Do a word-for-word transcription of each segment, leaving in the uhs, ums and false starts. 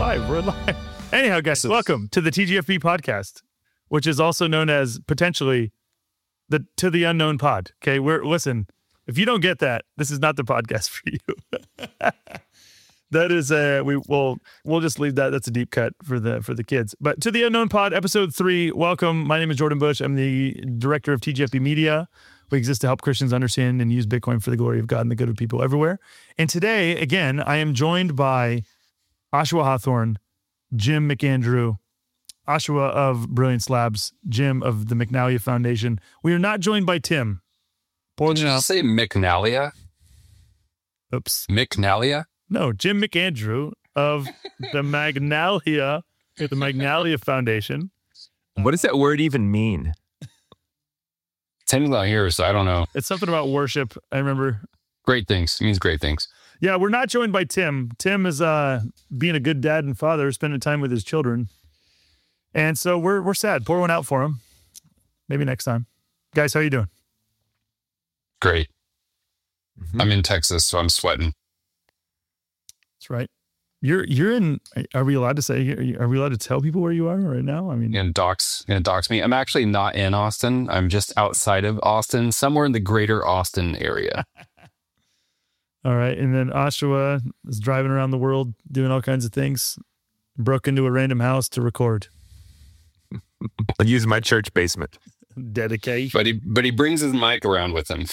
live. We're live. Anyhow, guys, So- welcome to the T G F B podcast, which is also known as potentially the To the Unknown Pod. Okay, we're listen. If you don't get that, this is not the podcast for you. That is a we will we'll just leave that. That's a deep cut for the for the kids. But To the Unknown Pod, episode three. Welcome. My name is Jordan Bush. I'm the director of T G F B Media. We exist to help Christians understand and use Bitcoin for the glory of God and the good of people everywhere. And today, again, I am joined by Oshawa Hawthorne, Jim McAndrew, Oshawa of Brilliance Labs, Jim of the McNally Foundation. We are not joined by Tim. Did you say McNalia? Oops. McNalia? No, Jim McAndrew of the Magnalia, the Magnalia Foundation. What does that word even mean? Tim's not here, so I don't know. It's something about worship. I remember. Great things. It means great things. Yeah, we're not joined by Tim. Tim is uh, being a good dad and father, spending time with his children. And so we're we're sad. Pour one out for him. Maybe next time. Guys, how you doing? Great. Mhm. I'm in Texas, so I'm sweating. That's right. You're you're in. Are we allowed to say? Are we allowed to tell people where you are right now? I mean, You're gonna dox, you're gonna dox me. I'm actually not in Austin. I'm just outside of Austin, somewhere in the greater Austin area. all right. And then Oshawa is driving around the world doing all kinds of things. Broke into a random house to record. I'll use my church basement. Dedicate. But he but he brings his mic around with him.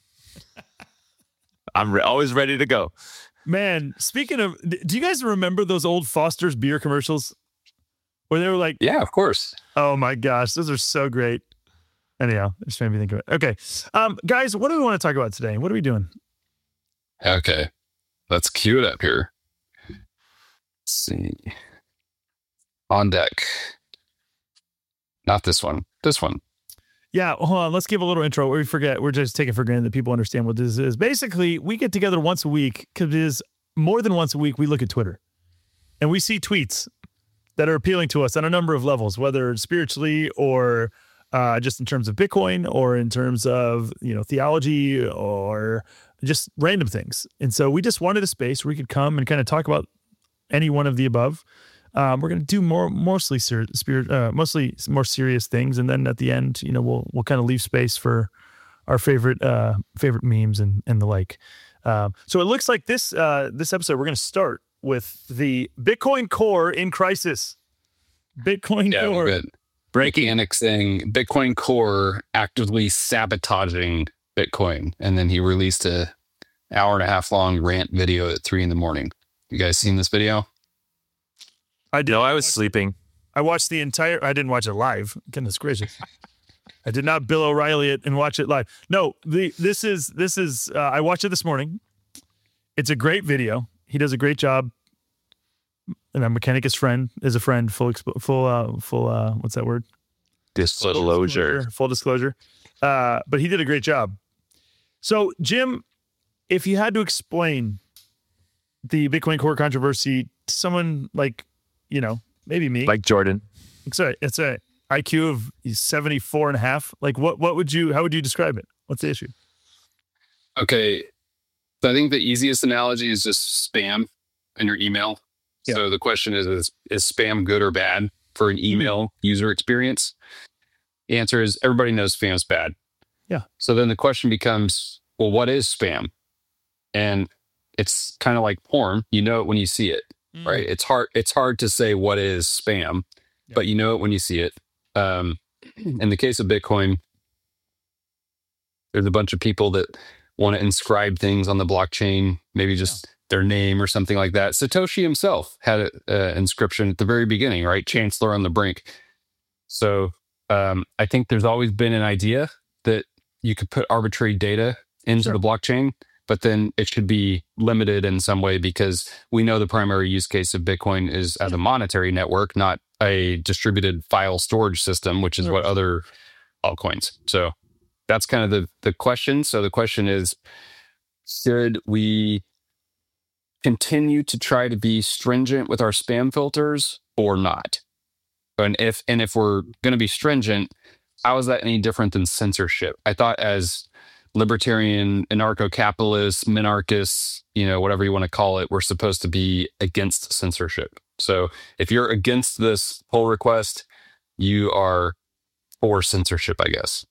I'm re- always ready to go. Man, speaking of, do you guys remember those old Foster's beer commercials where they were like, Yeah, of course. oh my gosh, those are so great. Anyhow, it just made me think of it. Okay. Um, guys, what do we want to talk about today? What are we doing? Okay. Let's cue it up here. Let's see. On deck. Not this one. This one. Yeah, hold on. Let's give a little intro. We forget. We're just taking for granted that people understand what this is. Basically, we get together once a week because it is more than once a week. We look at Twitter and we see tweets that are appealing to us on a number of levels, whether spiritually or uh, just in terms of Bitcoin or in terms of, you know, theology or just random things. And so we just wanted a space where we could come and kind of talk about any one of the above. Um, we're going to do more, mostly ser- spirit, uh, mostly more serious things, and then at the end, you know, we'll we'll kind of leave space for our favorite uh, favorite memes and and the like. Um, so it looks like this uh, this episode we're going to start with the Bitcoin Core in crisis. Bitcoin Yeah, Core. good. Breaking. Annexing Bitcoin Core, actively sabotaging Bitcoin. And then he released a hour and a half long rant video at three in the morning. You guys seen this video? I did. No, I was sleeping. I watched the entire. I didn't watch it live. Goodness gracious. I did not Bill O'Reilly it and watch it live. No, the this is this is. Uh, I watched it this morning. It's a great video. He does a great job. And I'm Mechanicus friend is a friend. Full expo- full uh, full. Uh, what's that word? Disclosure. Full disclosure. Uh, but he did a great job. So Jim, if you had to explain the Bitcoin Core controversy to someone like, you know, maybe me, Like Jordan. it's a it's a I Q of seventy-four and a half. Like what what would you how would you describe it? What's the issue? Okay. So I think the easiest analogy is just spam in your email. Yeah. So the question is, is, is spam good or bad for an email user experience? The answer is everybody knows spam's bad. Yeah. So then the question becomes, well, what is spam? And it's kind of like porn. You know it when you see it. Right. It's hard. It's hard to say what is spam, Yeah. but you know it when you see it. Um, in the case of Bitcoin, there's a bunch of people that want to inscribe things on the blockchain, maybe just their name or something like that. Satoshi himself had an uh, inscription at the very beginning, right? Chancellor on the brink. So um, I think there's always been an idea that you could put arbitrary data into Sure. the blockchain, but then it should be limited in some way because we know the primary use case of Bitcoin is as a monetary network, not a distributed file storage system, which is what other altcoins. So that's kind of the, the question. So the question is, should we continue to try to be stringent with our spam filters or not? And if and if we're going to be stringent, how is that any different than censorship? I thought as libertarian, anarcho-capitalists, minarchists, you know, whatever you want to call it, we're supposed to be against censorship. So if you're against this pull request, you are for censorship, I guess.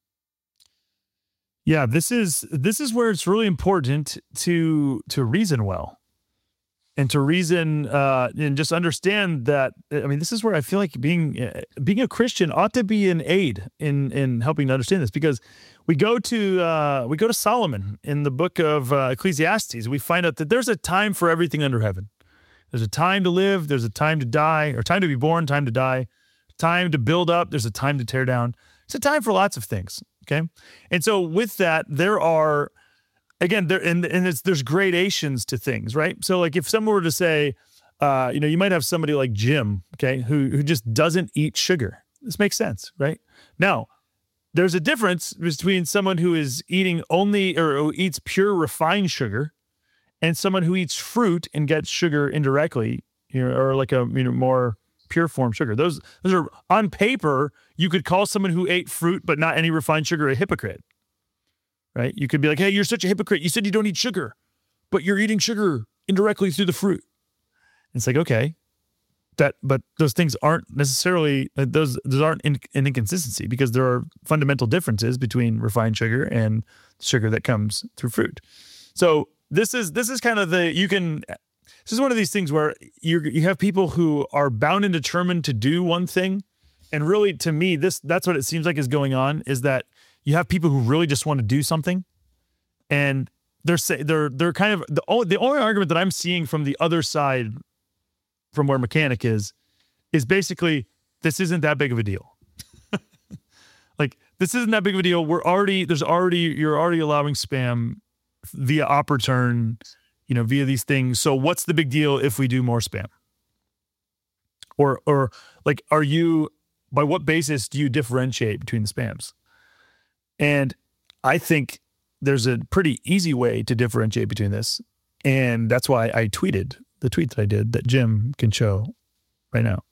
Yeah, this is this is where it's really important to to reason well, and to reason uh, and just understand that. I mean, this is where I feel like being uh, being a Christian ought to be an aid in in helping to understand this, because we go to uh, we go to Solomon in the book of uh, Ecclesiastes. We find out that there's a time for everything under heaven. There's a time to live. There's a time to die, or time to be born, time to die, time to build up. There's a time to tear down. It's a time for lots of things. Okay. And so with that, there are, again, there and, and it's, there's gradations to things, right? So like if someone were to say, uh, you know, you might have somebody like Jim, okay, who, who just doesn't eat sugar. This makes sense, right? Now, there's a difference between someone who is eating only or who eats pure refined sugar and someone who eats fruit and gets sugar indirectly, you know, or like a, you know, more pure form sugar. Those those are, on paper, you could call someone who ate fruit but not any refined sugar a hypocrite, right? You could be like, hey, you're such a hypocrite. You said you don't eat sugar, but you're eating sugar indirectly through the fruit. And it's like, okay, that, but those things aren't necessarily, uh, those those aren't in, an inconsistency, because there are fundamental differences between refined sugar and sugar that comes through fruit. So this is this is kind of the, you can, this is one of these things where you you have people who are bound and determined to do one thing. And really, to me, this that's what it seems like is going on, is that you have people who really just want to do something. And they're say, they're they're kind of, the only, the only argument that I'm seeing from the other side, from where Mechanic is, is basically, this isn't that big of a deal. Like, this isn't that big of a deal. We're already, there's already, you're already allowing spam via OpReturn, you know, via these things. So what's the big deal if we do more spam? Or, or like, are you, by what basis do you differentiate between the spams? And I think there's a pretty easy way to differentiate between this. And that's why I tweeted the tweet that I did that Jim can show right now.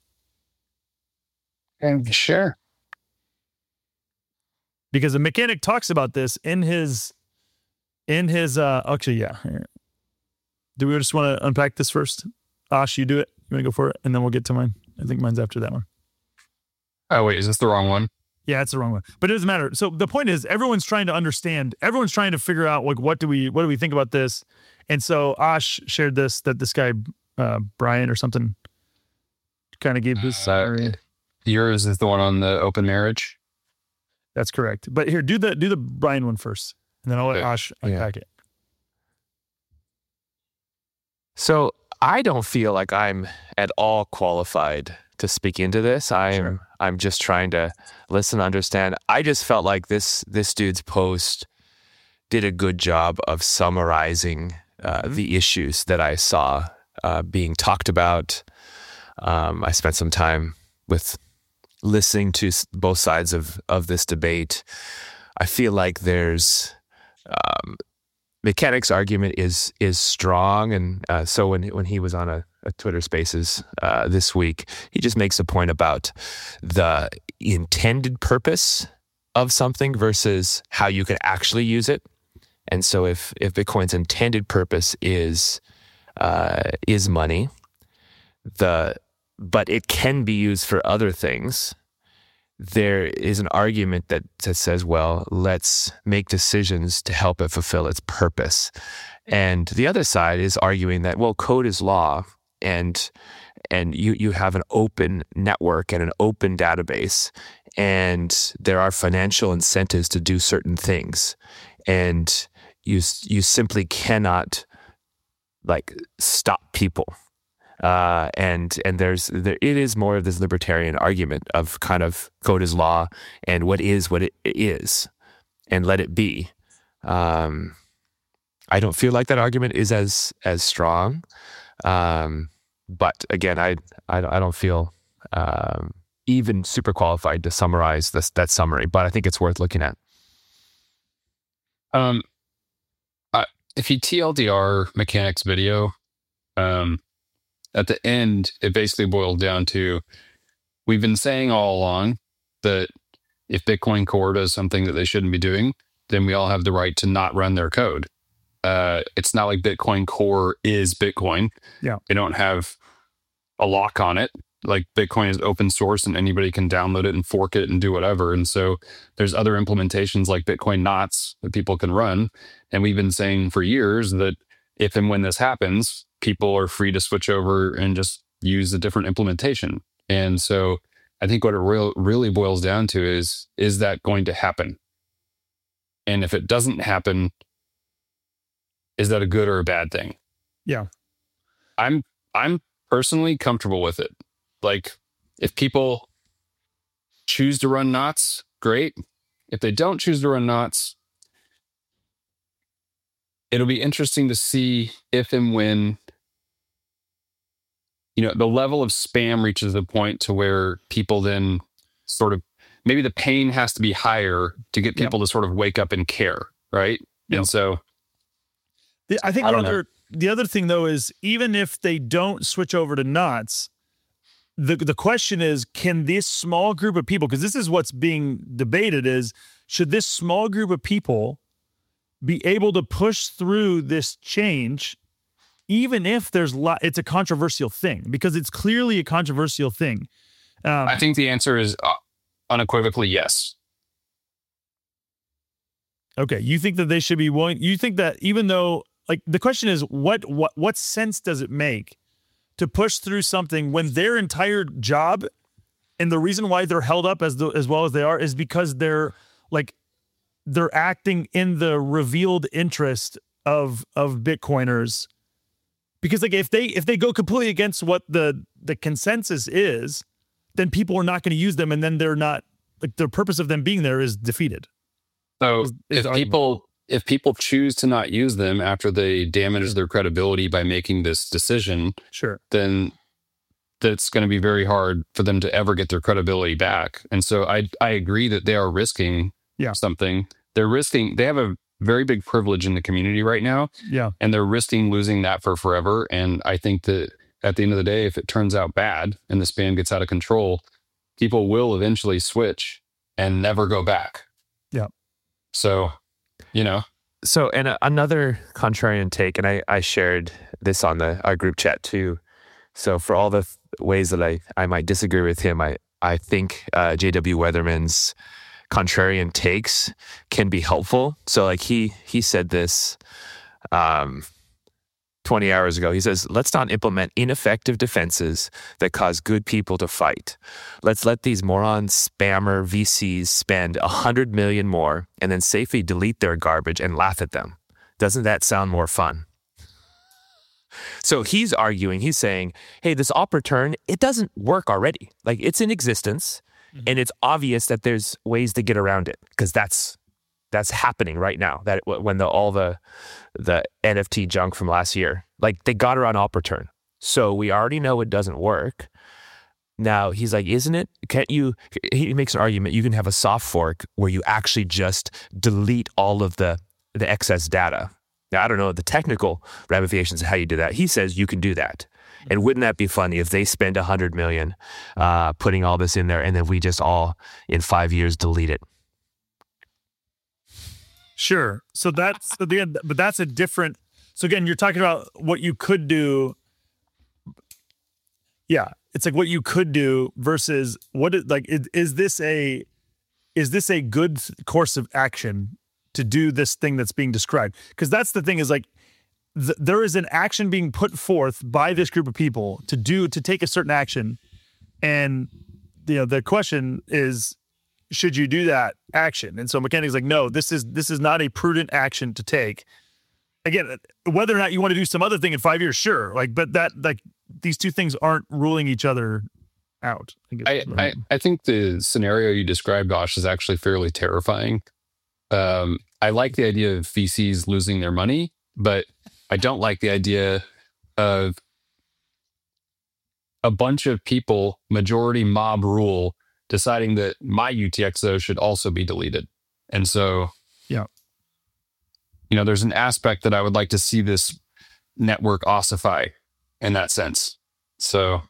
And sure. Because the Mechanic talks about this in his, in his, uh, actually, yeah. Here. Do we just want to unpack this first? Ash, you do it. You want to go for it? And then we'll get to mine. I think mine's after that one. Oh, wait, is this the wrong one? Yeah, it's the wrong one. But it doesn't matter. So the point is, everyone's trying to understand. Everyone's trying to figure out, like, what do we, what do we think about this? And so Ash shared this, that this guy, uh, Brian or something, kind of gave this. Uh, yours is the one on the open marriage? That's correct. But here, do the do the Brian one first, and then I'll let Okay. Ash unpack it. So I don't feel like I'm at all qualified to speak into this. I'm Sure. I'm just trying to listen, understand. I just felt like this this dude's post did a good job of summarizing uh, Mhm. the issues that I saw uh, being talked about. Um, I spent some time with listening to s- both sides of of this debate. I feel like there's um, Mechanic's argument is is strong, and uh, so when when he was on a, a Twitter Spaces uh, this week, he just makes a point about the intended purpose of something versus how you can actually use it. And so, if if Bitcoin's intended purpose is uh, is money, the but it can be used for other things, there is an argument that, that says, well, let's make decisions to help it fulfill its purpose. And the other side is arguing that, well, code is law, and and you, you have an open network and an open database, and there are financial incentives to do certain things. And you you simply cannot, like, stop people. Uh, and and there's there, it is more of this libertarian argument of kind of code is law, and what is what it is, and let it be. Um, I don't feel like that argument is as as strong, um, but again, I I, I don't feel um, even super qualified to summarize this that summary. But I think it's worth looking at. Um, I, if you T L D R Mechanics video, um. At the end, it basically boiled down to, we've been saying all along that if Bitcoin Core does something that they shouldn't be doing, then we all have the right to not run their code. Uh, it's not like Bitcoin Core is Bitcoin. Yeah. They don't have a lock on it. Like Bitcoin is open source and anybody can download it and fork it and do whatever. And so there's other implementations like Bitcoin Knots that people can run. And we've been saying for years that if and when this happens, people are free to switch over and just use a different implementation. And so I think what it real, really boils down to is, is that going to happen? And if it doesn't happen, is that a good or a bad thing? Yeah. I'm I'm personally comfortable with it. Like, if people choose to run knots, great. If they don't choose to run knots, it'll be interesting to see if and when, you know, the level of spam reaches a point to where people then sort of, maybe the pain has to be higher to get people yep. to sort of wake up and care, right? Yep. And so the, I think I the other know. the other thing though is, even if they don't switch over to knots, the the question is, can this small group of people, because this is what's being debated, is should this small group of people be able to push through this change, even if there's lo- it's a controversial thing, because it's clearly a controversial thing. Um, I think the answer is unequivocally yes. Okay, you think that they should be willing? You think that even though, like, the question is, what what what sense does it make to push through something when their entire job and the reason why they're held up as the, as well as they are is because they're like they're acting in the revealed interest of of Bitcoiners? Because like if they if they go completely against what the the consensus is, then people are not going to use them, and then they're not, like, the purpose of them being there is defeated. So is, is if people if people choose to not use them after they damage their credibility by making this decision, sure, then that's going to be very hard for them to ever get their credibility back. And so I I agree that they are risking yeah. something. They're risking. They have a very big privilege in the community right now. Yeah, and they're risking losing that for forever. And I think that at the end of the day, if it turns out bad and the spam gets out of control, people will eventually switch and never go back. Yeah. So, you know. So, and a, another contrarian take, and I, I shared this on the our group chat too. So for all the th- ways that I, I might disagree with him, I, I think uh, J W Weatherman's contrarian takes can be helpful. So like he he said this um, twenty hours ago. He says, let's not implement ineffective defenses that cause good people to fight. Let's let these moron spammer V Cs spend a hundred million more and then safely delete their garbage and laugh at them. Doesn't that sound more fun? So he's arguing, he's saying, hey, this op return, it doesn't work already. Like, it's in existence. Mm-hmm. And it's obvious that there's ways to get around it, because that's that's happening right now. That when the all the the N F T junk from last year, like, they got around op return, so we already know it doesn't work. Now he's like, isn't it? Can't you? He makes an argument. You can have a soft fork where you actually just delete all of the the excess data. Now I don't know the technical ramifications of how you do that. He says you can do that. And wouldn't that be funny if they spend a hundred million uh, putting all this in there, and then we just all in five years delete it? Sure. So that's again, but that's a different. So again, you're talking about what you could do. Yeah, it's like what you could do versus what is, like is, is this a is this a good course of action to do this thing that's being described? Because that's the thing, is like, th- there is an action being put forth by this group of people to do to take a certain action, and you know the question is, should you do that action? And so Mechanic's like, no, this is this is not a prudent action to take. Again, whether or not you want to do some other thing in five years, sure. Like, but that like these two things aren't ruling each other out. I guess, I, right? I, I think the scenario you described, Josh, is actually fairly terrifying. Um, I like the idea of V Cs losing their money, but I don't like the idea of a bunch of people, majority mob rule, deciding that my U T X O should also be deleted. And so, yeah, you know, there's an aspect that I would like to see this network ossify in that sense. So,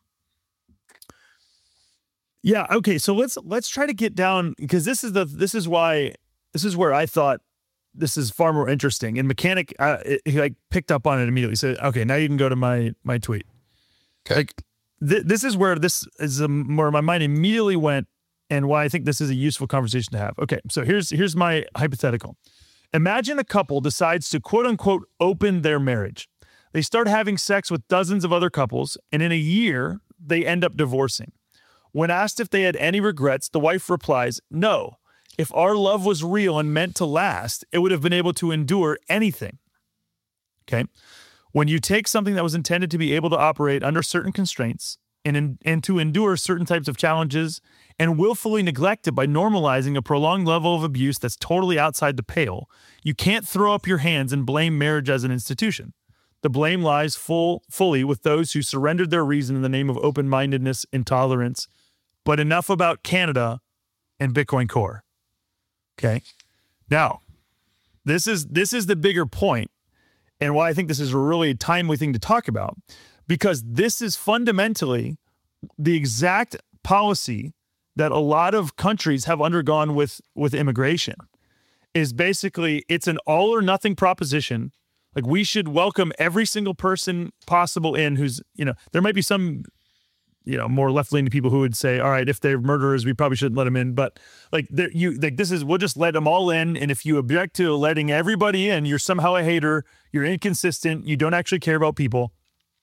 yeah, okay. So let's let's try to get down, because this is the this is why this is where I thought this is far more interesting. And Mechanic, uh, it, he like picked up on it immediately. Said, "Okay, now you can go to my my tweet." Okay. Like th- this is where this is um, where my mind immediately went, and why I think this is a useful conversation to have. Okay, so here's here's my hypothetical. Imagine a couple decides to quote unquote open their marriage. They start having sex with dozens of other couples, and in a year, they end up divorcing. When asked if they had any regrets, the wife replies, "No. If our love was real and meant to last, it would have been able to endure anything." Okay? When you take something that was intended to be able to operate under certain constraints and, in, and to endure certain types of challenges and willfully neglect it by normalizing a prolonged level of abuse that's totally outside the pale, you can't throw up your hands and blame marriage as an institution. The blame lies full, fully with those who surrendered their reason in the name of open-mindedness and tolerance. But enough about Canada and Bitcoin Core. Okay. Now, this is this is the bigger point, and why I think this is a really timely thing to talk about, because this is fundamentally the exact policy that a lot of countries have undergone with, with immigration. Is basically, it's an all or nothing proposition. Like, we should welcome every single person possible in who's, you know, there might be some, you know, more left-leaning people who would say, all right, if they're murderers, we probably shouldn't let them in. But like, you, like this is, we'll just let them all in. And if you object to letting everybody in, you're somehow a hater, you're inconsistent, you don't actually care about people.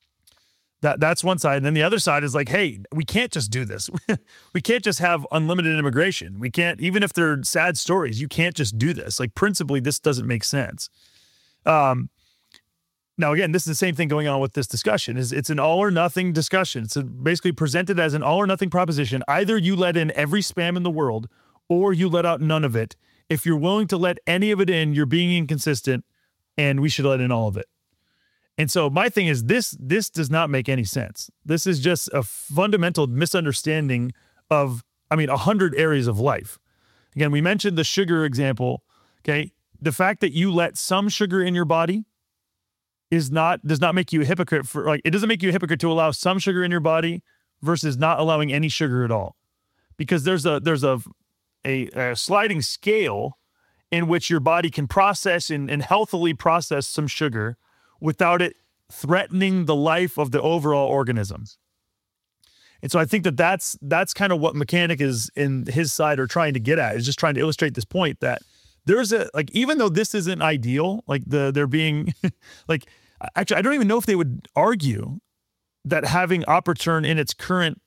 That that's one side. And then the other side is like, hey, we can't just do this. We can't just have unlimited immigration. We can't, even if they're sad stories, you can't just do this. Like, principally, this doesn't make sense. Um, Now, again, this is the same thing going on with this discussion. Is It's an all or nothing discussion. It's basically presented as an all or nothing proposition. Either you let in every spam in the world, or you let out none of it. If you're willing to let any of it in, you're being inconsistent, and we should let in all of it. And so my thing is, this this does not make any sense. This is just a fundamental misunderstanding of, I mean, a hundred areas of life. Again, we mentioned the sugar example. Okay, the fact that you let some sugar in your body is not does not make you a hypocrite for like it doesn't make you a hypocrite to allow some sugar in your body versus not allowing any sugar at all, because there's a there's a a, a sliding scale in which your body can process and, and healthily process some sugar without it threatening the life of the overall organism. And so I think that that's that's kind of what Mechanic is in his side are trying to get at, is just trying to illustrate this point that there's a, like, even though this isn't ideal, like the they're being like, actually, I don't even know if they would argue that having Operturn in its current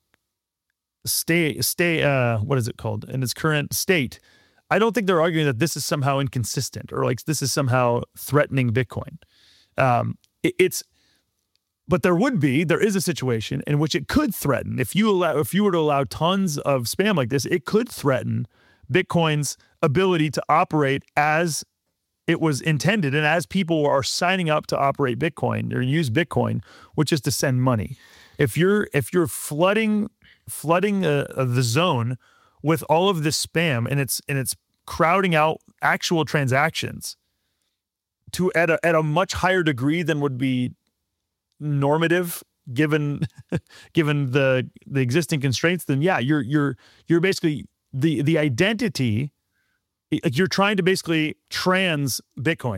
stay, stay, uh, what is it called? In its current state, I don't think they're arguing that this is somehow inconsistent or like this is somehow threatening Bitcoin. Um, it, it's, but there would be, there is a situation in which it could threaten, if you allow, if you were to allow tons of spam like this, it could threaten Bitcoin's ability to operate as it was intended and as people are signing up to operate Bitcoin or use Bitcoin, which is to send money. If you're if you're flooding flooding uh, the zone with all of this spam and it's and it's crowding out actual transactions to at a at a much higher degree than would be normative given given the the existing constraints, then yeah, you're you're you're basically the the identity. You're trying to basically trans Bitcoin.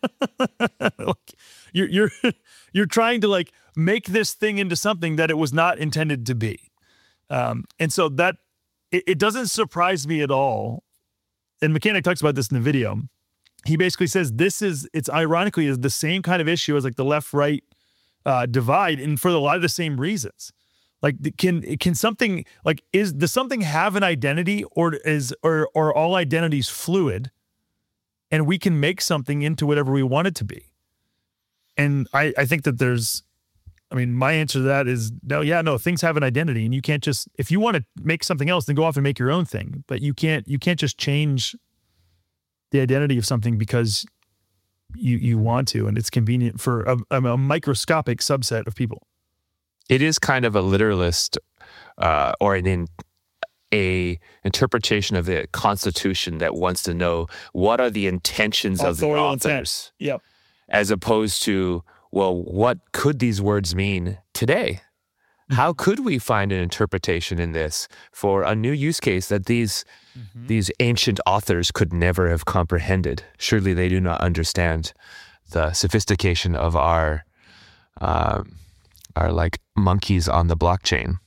Like, you're you're you're trying to like make this thing into something that it was not intended to be, um, and so that it, it doesn't surprise me at all. And Mechanic talks about this in the video. He basically says this is it's ironically is the same kind of issue as like the left-right uh, divide, and for a lot of the same reasons. Like, can can something like is does something have an identity, or is or or all identities fluid, and we can make something into whatever we want it to be? And I I think that there's, I mean, my answer to that is no, yeah, no, things have an identity, and you can't just, if you want to make something else, then go off and make your own thing. But you can't you can't just change the identity of something because you you want to, and it's convenient for a, a microscopic subset of people. It is kind of a literalist uh, or an in, a interpretation of the Constitution that wants to know what are the intentions of the authors, yep, as opposed to, well, what could these words mean today? how could we find an interpretation in this for a new use case that these mm-hmm. these ancient authors could never have comprehended? Surely they do not understand the sophistication of our um, our like monkeys on the blockchain.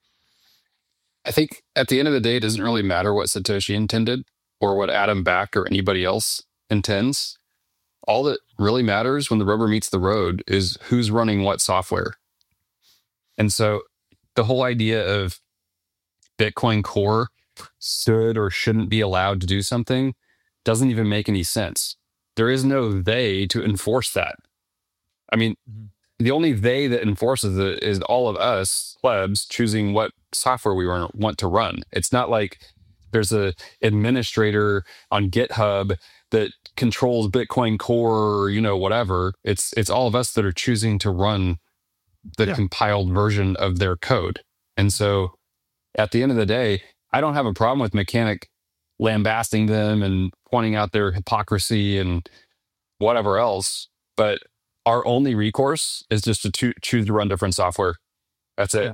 I think at the end of the day, it doesn't really matter what Satoshi intended or what Adam Back or anybody else intends. All that really matters when the rubber meets the road is who's running what software. And so the whole idea of Bitcoin Core should or shouldn't be allowed to do something doesn't even make any sense. There is no they to enforce that. I mean, mm-hmm. the only they that enforces it is all of us plebs choosing what software we want to run. It's not like there's a administrator on GitHub that controls Bitcoin Core or, you know, whatever. It's it's all of us that are choosing to run the yeah. compiled version of their code. And so at the end of the day, I don't have a problem with Mechanic lambasting them and pointing out their hypocrisy and whatever else. But our only recourse is just to cho- choose to run different software. That's it. Yeah.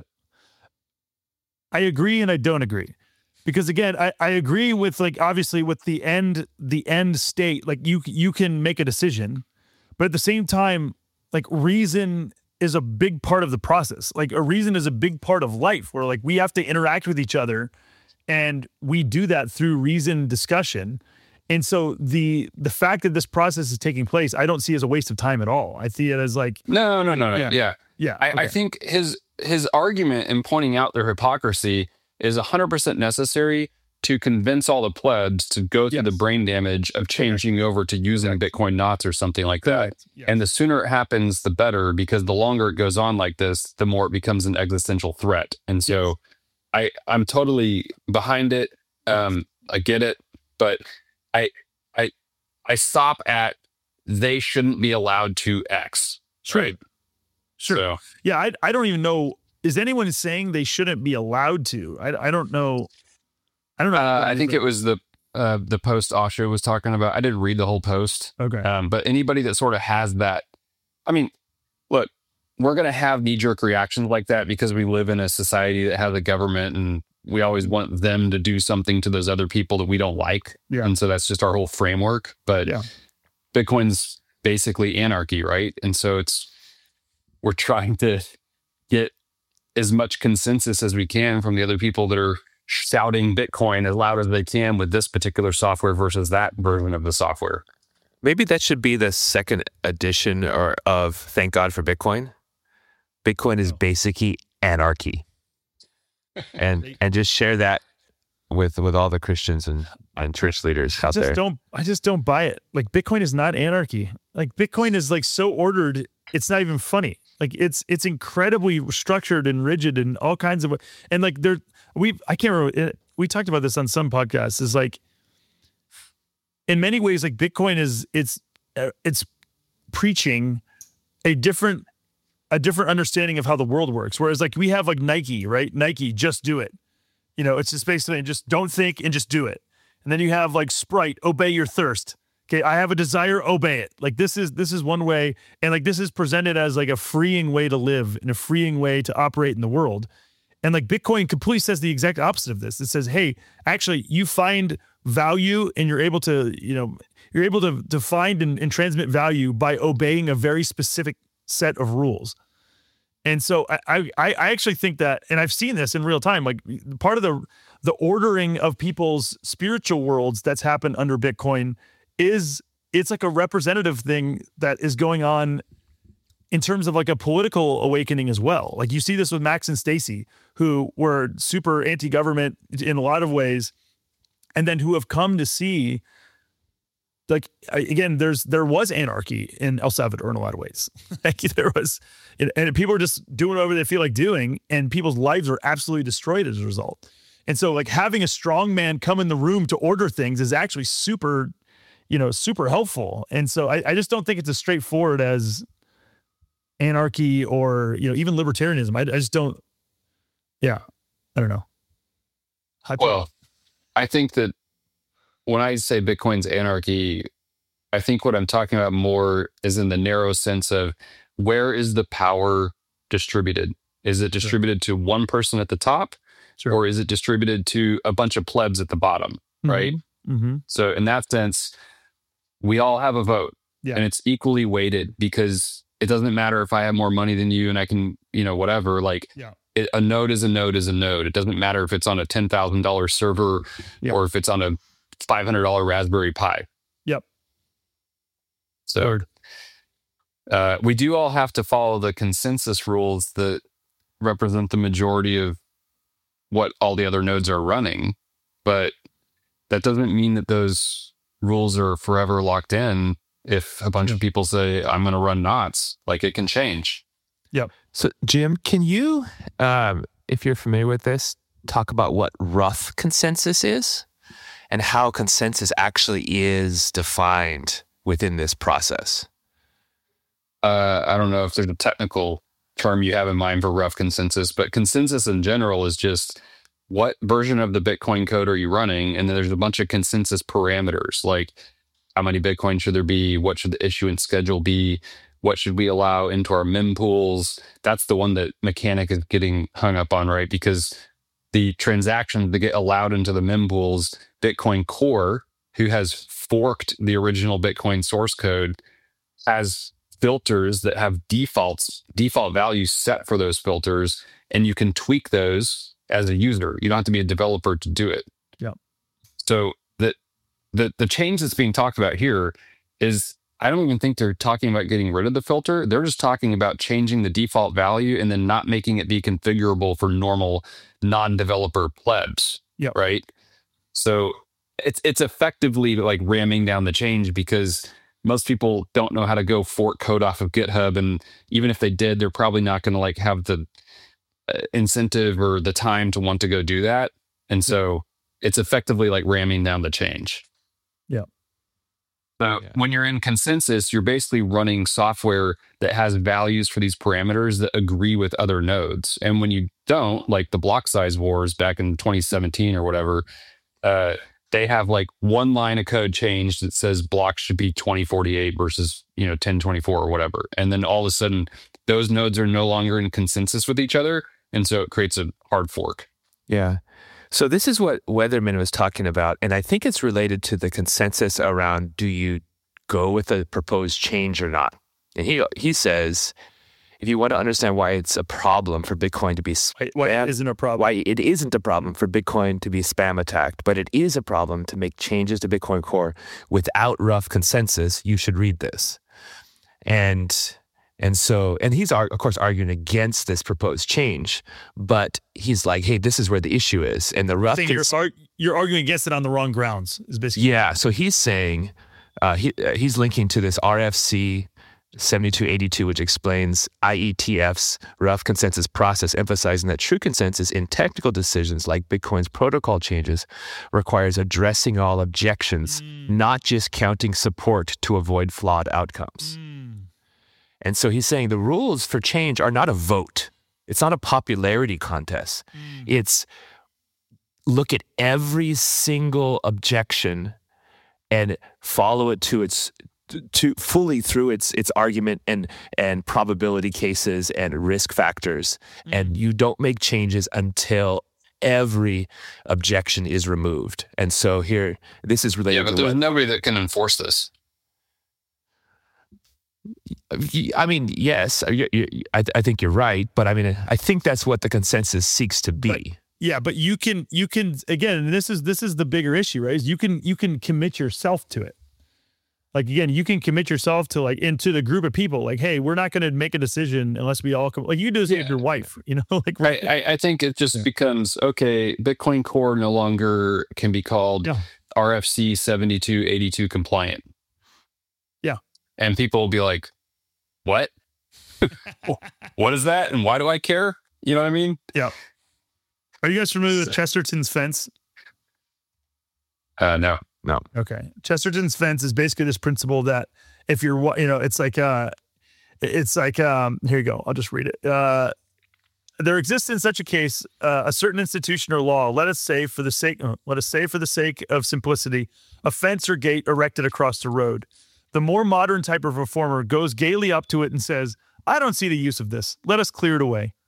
I agree and I don't agree. Because again, I, I agree with like obviously with the end the end state, like you you can make a decision, but at the same time, like reason is a big part of the process. Like a reason is a big part of life where like we have to interact with each other, and we do that through reasoned discussion. And so the the fact that this process is taking place, I don't see as a waste of time at all. I see it as like no, no, no, no. Yeah, yeah. yeah I, okay. I think his his argument in pointing out their hypocrisy is one hundred percent necessary to convince all the plebs to go through yes. the brain damage of changing okay. over to using right. Bitcoin N O Ts or something like that. Yes. And the sooner it happens, the better, because the longer it goes on like this, the more it becomes an existential threat. And so yes. I, I'm totally behind it. Um, I get it, but I, I, I stop at they shouldn't be allowed to X. Sure. Right? Sure. So, yeah. I, I don't even know. Is anyone saying they shouldn't be allowed to? I, I don't know. I don't know. Uh, I think it was the uh, the post Osho was talking about. I didn't read the whole post. Okay. Um, but anybody that sort of has that, I mean, look, we're going to have knee jerk reactions like that because we live in a society that has a government and we always want them to do something to those other people that we don't like. Yeah. And so that's just our whole framework. But yeah. Bitcoin's basically anarchy, right? And so it's, we're trying to get as much consensus as we can from the other people that are shouting Bitcoin as loud as they can with this particular software versus that version of the software. Maybe that should be the second edition or of Thank God for Bitcoin. Bitcoin is basically anarchy. And and just share that with with all the Christians and, and church leaders out I just there. Don't I just don't buy it. Like Bitcoin is not anarchy. Like Bitcoin is like so ordered, it's not even funny. Like it's it's incredibly structured and rigid and all kinds of, and like there we I can't remember, we talked about this on some podcasts, is like in many ways like Bitcoin is it's uh, it's preaching a different a different understanding of how the world works. Whereas like we have like Nike, right? Nike, just do it. You know, it's just basically just don't think and just do it. And then you have like Sprite, obey your thirst. Okay, I have a desire, obey it. Like this is this is one way, and like this is presented as like a freeing way to live and a freeing way to operate in the world. And like Bitcoin completely says the exact opposite of this. It says, hey, actually, you find value and you're able to, you know, you're able to, to find and, and transmit value by obeying a very specific set of rules. And so I, I I actually think that, and I've seen this in real time, like part of the the ordering of people's spiritual worlds that's happened under Bitcoin is it's like a representative thing that is going on in terms of like a political awakening as well. Like you see this with Max and Stacy, who were super anti-government in a lot of ways, and then who have come to see, like, again, there's there was anarchy in El Salvador in a lot of ways. Like there was, and people are just doing whatever they feel like doing, and people's lives are absolutely destroyed as a result. And so like having a strong man come in the room to order things is actually super, you know, super helpful. And so I, I just don't think it's as straightforward as anarchy or, you know, even libertarianism. I, I just don't, yeah, I don't know. Hyper- well, I think that when I say Bitcoin's anarchy, I think what I'm talking about more is in the narrow sense of where is the power distributed? Is it distributed to one person at the top, Sure. or is it distributed to a bunch of plebs at the bottom, Mhm. right? Mm-hmm. So in that sense, we all have a vote, Yeah. and it's equally weighted because it doesn't matter if I have more money than you and I can, you know, whatever. Like Yeah. it, a node is a node is a node. It doesn't matter if it's on a ten thousand dollars server Yeah. or if it's on a five hundred dollars Raspberry Pi. Yep. So Word. uh, we do all have to follow the consensus rules that represent the majority of what all the other nodes are running, but that doesn't mean that those rules are forever locked in. If a bunch Yeah. of people say, I'm going to run knots, like it can change. So, Jim, can you, um, if you're familiar with this, talk about what rough consensus is and how consensus actually is defined within this process? Uh, I don't know if there's a technical term you have in mind for rough consensus, but consensus in general is just what version of the Bitcoin code are you running? And then there's a bunch of consensus parameters, like how many Bitcoin should there be? What should the issuance schedule be? What should we allow into our mempools? That's the one that Mechanic is getting hung up on, right? Because the transactions that get allowed into the mempools, Bitcoin Core, who has forked the original Bitcoin source code, has filters that have defaults, default values set for those filters, and you can tweak those as a user. You don't have to be a developer to do it. Yeah. So the the the change that's being talked about here is, I don't even think they're talking about getting rid of the filter. They're just talking about changing the default value and then not making it be configurable for normal non-developer plebs. Yep. Right. So it's it's effectively like ramming down the change because most people don't know how to go fork code off of GitHub, and even if they did, they're probably not going to like have the uh, incentive or the time to want to go do that. And so it's effectively like ramming down the change. Yeah. So Yeah. when you're in consensus, you're basically running software that has values for these parameters that agree with other nodes. And when you don't, like the block size wars back in twenty seventeen or whatever, uh, they have like one line of code change that says blocks should be twenty forty-eight versus, you know, ten twenty-four or whatever. And then all of a sudden those nodes are no longer in consensus with each other. And so it creates a hard fork. Yeah. So this is what Weatherman was talking about, and I think it's related to the consensus around, do you go with a proposed change or not? And he he says, if you want to understand why it's a problem for Bitcoin to be Why, why spam, isn't a problem? why it isn't a problem for Bitcoin to be spam attacked, but it is a problem to make changes to Bitcoin Core without rough consensus, you should read this. And And so, and he's, of course, arguing against this proposed change, but he's like, hey, this is where the issue is. And the rough... Saying you're, ar- you're arguing against it on the wrong grounds, is basically. Yeah, so he's saying, uh, he uh, he's linking to this R F C seventy-two eighty-two, which explains I E T F's rough consensus process, emphasizing that true consensus in technical decisions like Bitcoin's protocol changes requires addressing all objections, Mm. not just counting support to avoid flawed outcomes. Mm. And so he's saying the rules for change are not a vote. It's not a popularity contest. Mm. It's look at every single objection and follow it to its to fully through its its argument and and probability cases and risk factors. Mm. And you don't make changes until every objection is removed. And so here, this is related Yeah, but to there's what, nobody that can enforce this. I mean, yes, you, you, I, I think you're right, but I mean, I think that's what the consensus seeks to be. Right. Yeah, but you can you can again, and this is this is the bigger issue, right? Is you can you can commit yourself to it. Like again, you can commit yourself to like into the group of people. Like, hey, we're not going to make a decision unless we all come. Like you do this Yeah. with your wife, you know. Like Right. I, I think it just Yeah. becomes, okay, Bitcoin Core no longer can be called Yeah. R F C seventy-two eighty-two compliant. Yeah. And people will be like, what? What is that? And why do I care? You know what I mean? Yeah. Are you guys familiar with Chesterton's fence? Uh, no. Okay. Chesterton's fence is basically this principle that if you're, wa- you know, it's like, uh, it's like, um, here you go. I'll just read it. Uh, there exists in such a case uh, a certain institution or law. Let us say, for the sake, uh, let us say, for the sake of simplicity, a fence or gate erected across the road. The more modern type of reformer goes gaily up to it and says, "I don't see the use of this. Let us clear it away."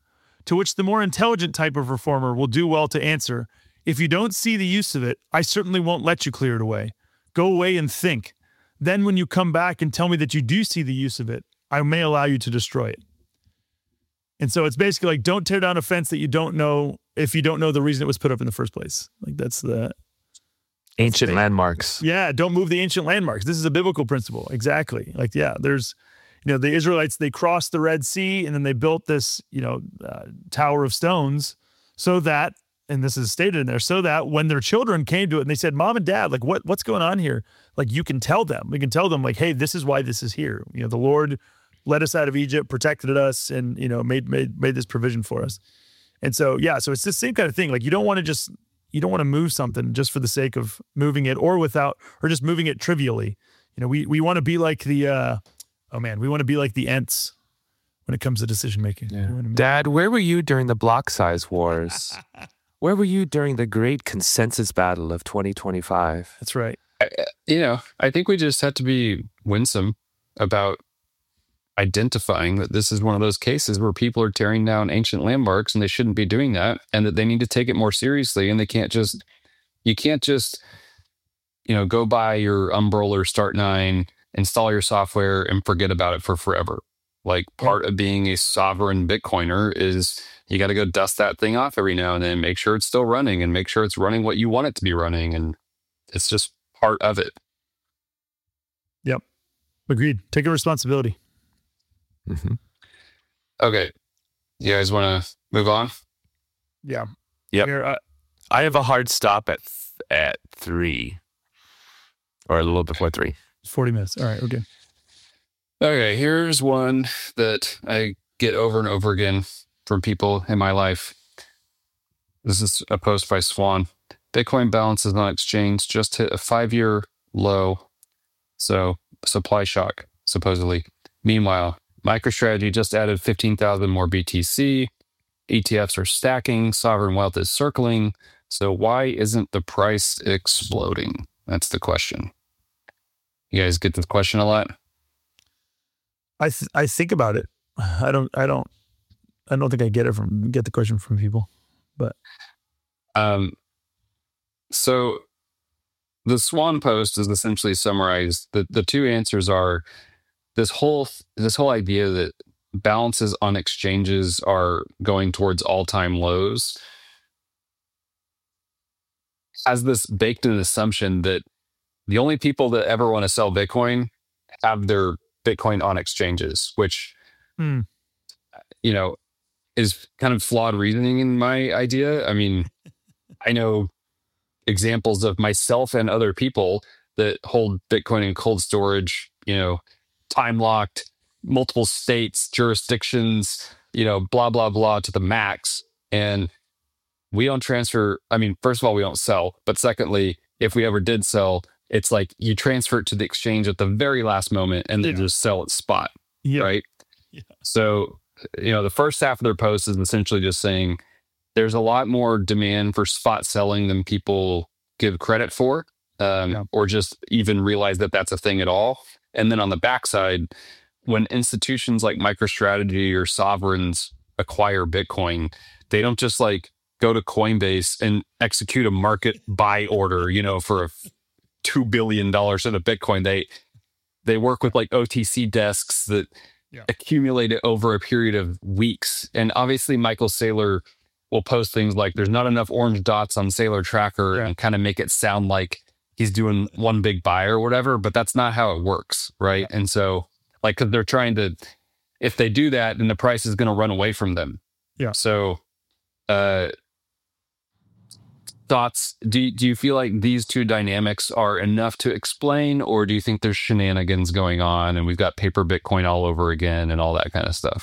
To which the more intelligent type of reformer will do well to answer, if you don't see the use of it, I certainly won't let you clear it away. Go away and think. Then when you come back and tell me that you do see the use of it, I may allow you to destroy it. And so it's basically like, don't tear down a fence that you don't know if you don't know the reason it was put up in the first place. Like that's the... Ancient that's the, landmarks. Yeah, don't move the ancient landmarks. This is a biblical principle. Exactly. Like, yeah, there's... You know, the Israelites, they crossed the Red Sea and then they built this, you know, uh, tower of stones so that, and this is stated in there, so that when their children came to it and they said, Mom and Dad, like, what what's going on here? Like, you can tell them. We can tell them, like, hey, this is why this is here. You know, the Lord led us out of Egypt, protected us, and, you know, made made made this provision for us. And so, yeah, so it's the same kind of thing. Like, you don't want to just, you don't want to move something just for the sake of moving it or without, or just moving it trivially. You know, we we want to be like the, uh, oh man, we want to be like the Ents when it comes to decision making. Yeah. Dad, where were you during the block size wars? Where were you during the great consensus battle of twenty twenty-five? That's right. I, you know, I think we just have to be winsome about identifying that this is one of those cases where people are tearing down ancient landmarks and they shouldn't be doing that, and that they need to take it more seriously. And they can't just, you can't just, you know, go buy your Umbrel or Start nine, install your software and forget about it for forever. Like part of being a sovereign Bitcoiner is you got to go dust that thing off every now and then, make sure it's still running and make sure it's running what you want it to be running. And it's just part of it. Yep. Agreed. Take a responsibility. Mm-hmm. Okay. You guys want to move on? Yeah. Yep. Here, uh, I have a hard stop at th- at three or a little before three. forty minutes. All right. Okay. Okay. Here's one that I get over and over again from people in my life. This is a post by Swan. Bitcoin balances on exchange just hit a five-year low. So supply shock, supposedly. Meanwhile, MicroStrategy just added fifteen thousand more B T C. E T Fs are stacking. Sovereign wealth is circling. So why isn't the price exploding? That's the question. You guys get this question a lot? I th- I think about it. I don't I don't I don't think I get it from get the question from people. But um so the Swan post is essentially summarized. The the two answers are this whole this whole idea that balances on exchanges are going towards all-time lows has this baked-in assumption that the only people that ever want to sell Bitcoin have their Bitcoin on exchanges, which, mm. you know, is kind of flawed reasoning in my idea. I mean, I know examples of myself and other people that hold Bitcoin in cold storage, you know, time locked, multiple states, jurisdictions, you know, blah, blah, blah to the max. And we don't transfer. I mean, first of all, we don't sell. But secondly, if we ever did sell, it's like you transfer it to the exchange at the very last moment and they yeah. just sell at spot. Yeah. Right. Yeah. So, you know, the first half of their post is essentially just saying there's a lot more demand for spot selling than people give credit for, um, yeah. or just even realize that that's a thing at all. And then on the backside, when institutions like MicroStrategy or sovereigns acquire Bitcoin, they don't just like go to Coinbase and execute a market buy order, you know, for a two billion dollars in a Bitcoin. They they work with like O T C desks that yeah. accumulate it over a period of weeks. And obviously Michael Saylor will post things like there's not enough orange dots on Saylor Tracker yeah. and kind of make it sound like he's doing one big buy or whatever, but that's not how it works, right? Yeah. And so like, because they're trying to, if they do that, then the price is going to run away from them. Yeah. So uh, thoughts, do, do you feel like these two dynamics are enough to explain, or do you think there's shenanigans going on and we've got paper Bitcoin all over again and all that kind of stuff?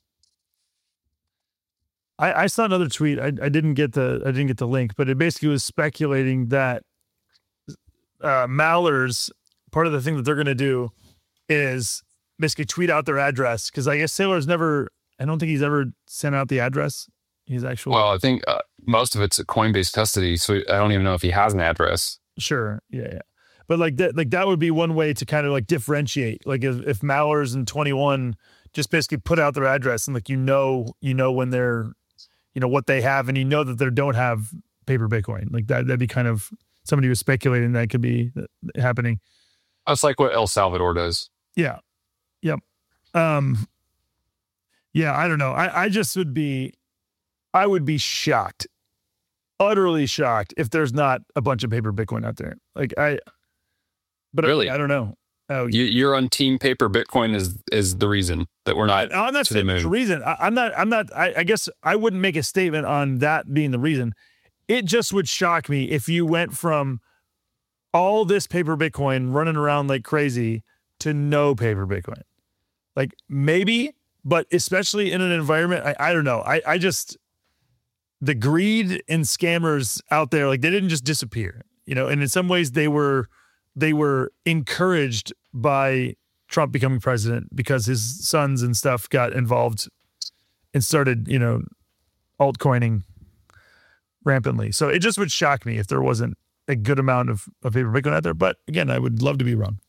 I, I saw another tweet. I, I didn't get the I didn't get the link, but it basically was speculating that uh, Mallar's, part of the thing that they're going to do is basically tweet out their address, because I guess Saylor's never, I don't think he's ever sent out the address. He's actually. Well, I think uh, most of it's at Coinbase custody, so I don't even know if he has an address. Sure. Yeah, yeah. But like that, like that would be one way to kind of like differentiate. Like if, if Mallar's and twenty-one just basically put out their address and like, you know, you know, when they're you know, what they have, and you know that they don't have paper Bitcoin. Like that, that'd be kind of somebody was speculating that could be happening. That's like what El Salvador does. Yeah. Yep. Um, yeah, I don't know. I, I just would be, I would be shocked, utterly shocked if there's not a bunch of paper Bitcoin out there. Like I, but Really? I, I don't know. Oh, You, you're on team paper Bitcoin is is the reason that we're not. I'm not to the saying it's the moon. reason. I, I'm not, I'm not, I, I guess I wouldn't make a statement on that being the reason. It just would shock me if you went from all this paper Bitcoin running around like crazy to no paper Bitcoin. Like maybe, but especially in an environment, I, I don't know. I, I just, the greed and scammers out there, like they didn't just disappear, you know, and in some ways they were, they were encouraged by Trump becoming president because his sons and stuff got involved and started, you know, altcoining rampantly. So it just would shock me if there wasn't a good amount of, of paper Bitcoin out there. But again, I would love to be wrong.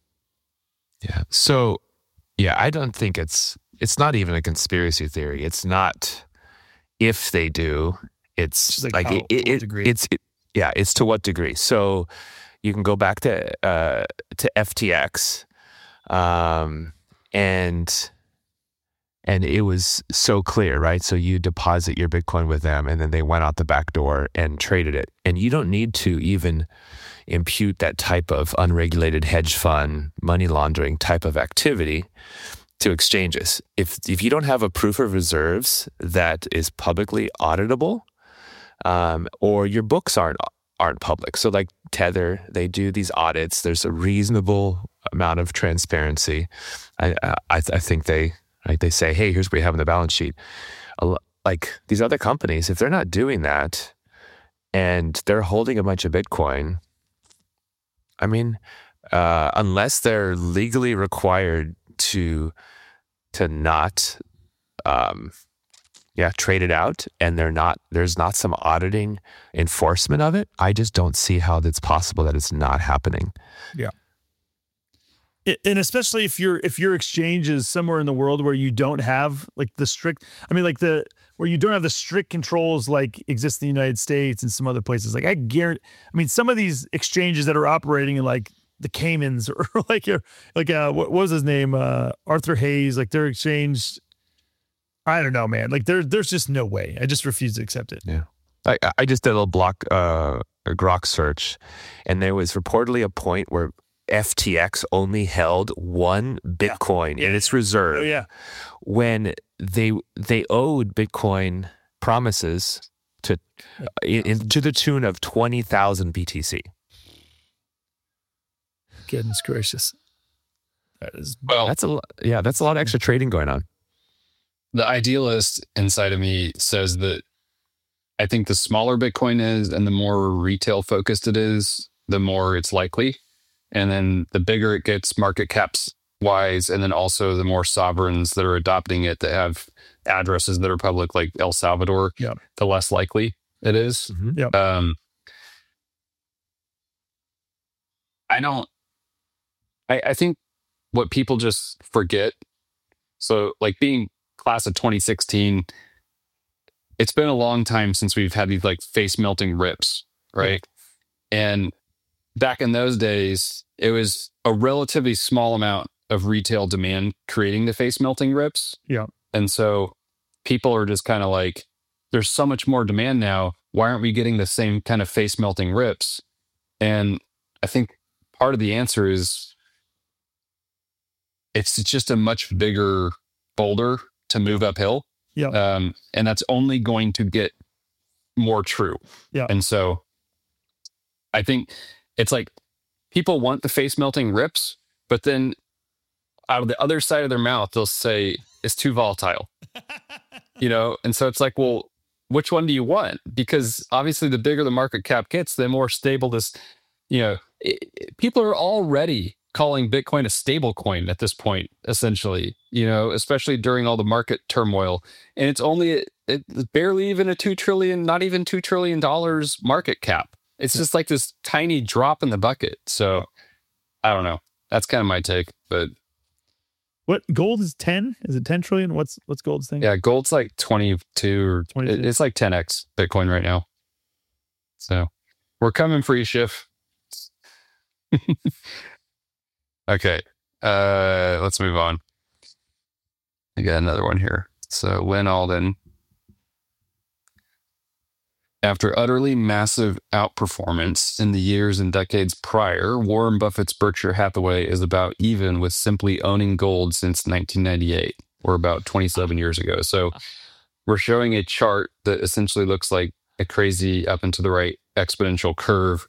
Yeah. So, yeah, I don't think it's it's not even a conspiracy theory. It's not if they do. It's Just like like, how- it, to what it, degree. it's it, yeah. It's to what degree? So you can go back to uh, to F T X, um, and and it was so clear, right? So you deposit your Bitcoin with them, and then they went out the back door and traded it, and you don't need to even impute that type of unregulated hedge fund money laundering type of activity to exchanges. If if you don't have a proof of reserves that is publicly auditable, um, or your books aren't aren't public, so like Tether, they do these audits. There's a reasonable amount of transparency. I I, I think they right, they say, hey, here's what we have in the balance sheet. A lo- Like these other companies, if they're not doing that and they're holding a bunch of Bitcoin, I mean, uh, unless they're legally required to to not, um, yeah, trade it out, and they're not, there's not some auditing enforcement of it, I just don't see how it's possible that it's not happening. It- and especially if your if your exchange is somewhere in the world where you don't have like the strict, I mean, like the where you don't have the strict controls like exist in the United States and some other places. Like I guarantee, I mean, some of these exchanges that are operating in like the Caymans or like your like uh what, what was his name uh Arthur Hayes, like their exchange. I don't know, man. Like there there's just no way. I just refuse to accept it. I, I just did a little block, uh, a Grok search, and there was reportedly a point where F T X only held one Bitcoin Yeah. in its reserve Oh yeah, when they they owed Bitcoin promises to in, in- to the tune of twenty thousand B T C. goodness gracious. That is Well, That's a lo- yeah, that's a lot of extra trading going on. the idealist inside of me says that I think the smaller Bitcoin is and the more retail focused it is, the more it's likely. And then the bigger it gets market caps wise, and then also the more sovereigns that are adopting it that have addresses that are public, like El Salvador, Yep. the less likely it is. Mhm. Um, I don't, I, I think what people just forget. So, like being class of twenty sixteen, it's been a long time since we've had these like face melting rips, right? And back in those days, it was a relatively small amount of retail demand creating the face melting rips. Yeah. And so people are just kind of like, there's so much more demand now. Why aren't we getting the same kind of face melting rips? And I think part of the answer is it's just a much bigger boulder to move uphill. Yeah. Um, and that's only going to get more true. Yeah. And so I think it's like people want the face melting rips, but then out of the other side of their mouth, they'll say it's too volatile, you know? And so it's like, well, which one do you want? Because obviously the bigger the market cap gets, the more stable this, you know, it, it- people are already calling Bitcoin a stable coin at this point, essentially, you know, especially during all the market turmoil. And it's only, it's barely even a two trillion, not even two trillion dollars market cap. It's just like this tiny drop in the bucket. So I don't know. That's kind of my take, but What gold is ten? Is it ten trillion? What's what's gold's thing? Yeah, gold's like twenty-two or twenty-two. It's like ten x Bitcoin right now. So we're coming for you, Schiff. Okay, uh, let's move on. I got another one here. So Lynn Alden. After utterly massive outperformance in the years and decades prior, Warren Buffett's Berkshire Hathaway is about even with simply owning gold since nineteen ninety-eight, or about twenty-seven years ago. So we're showing a chart that essentially looks like a crazy up and to the right exponential curve,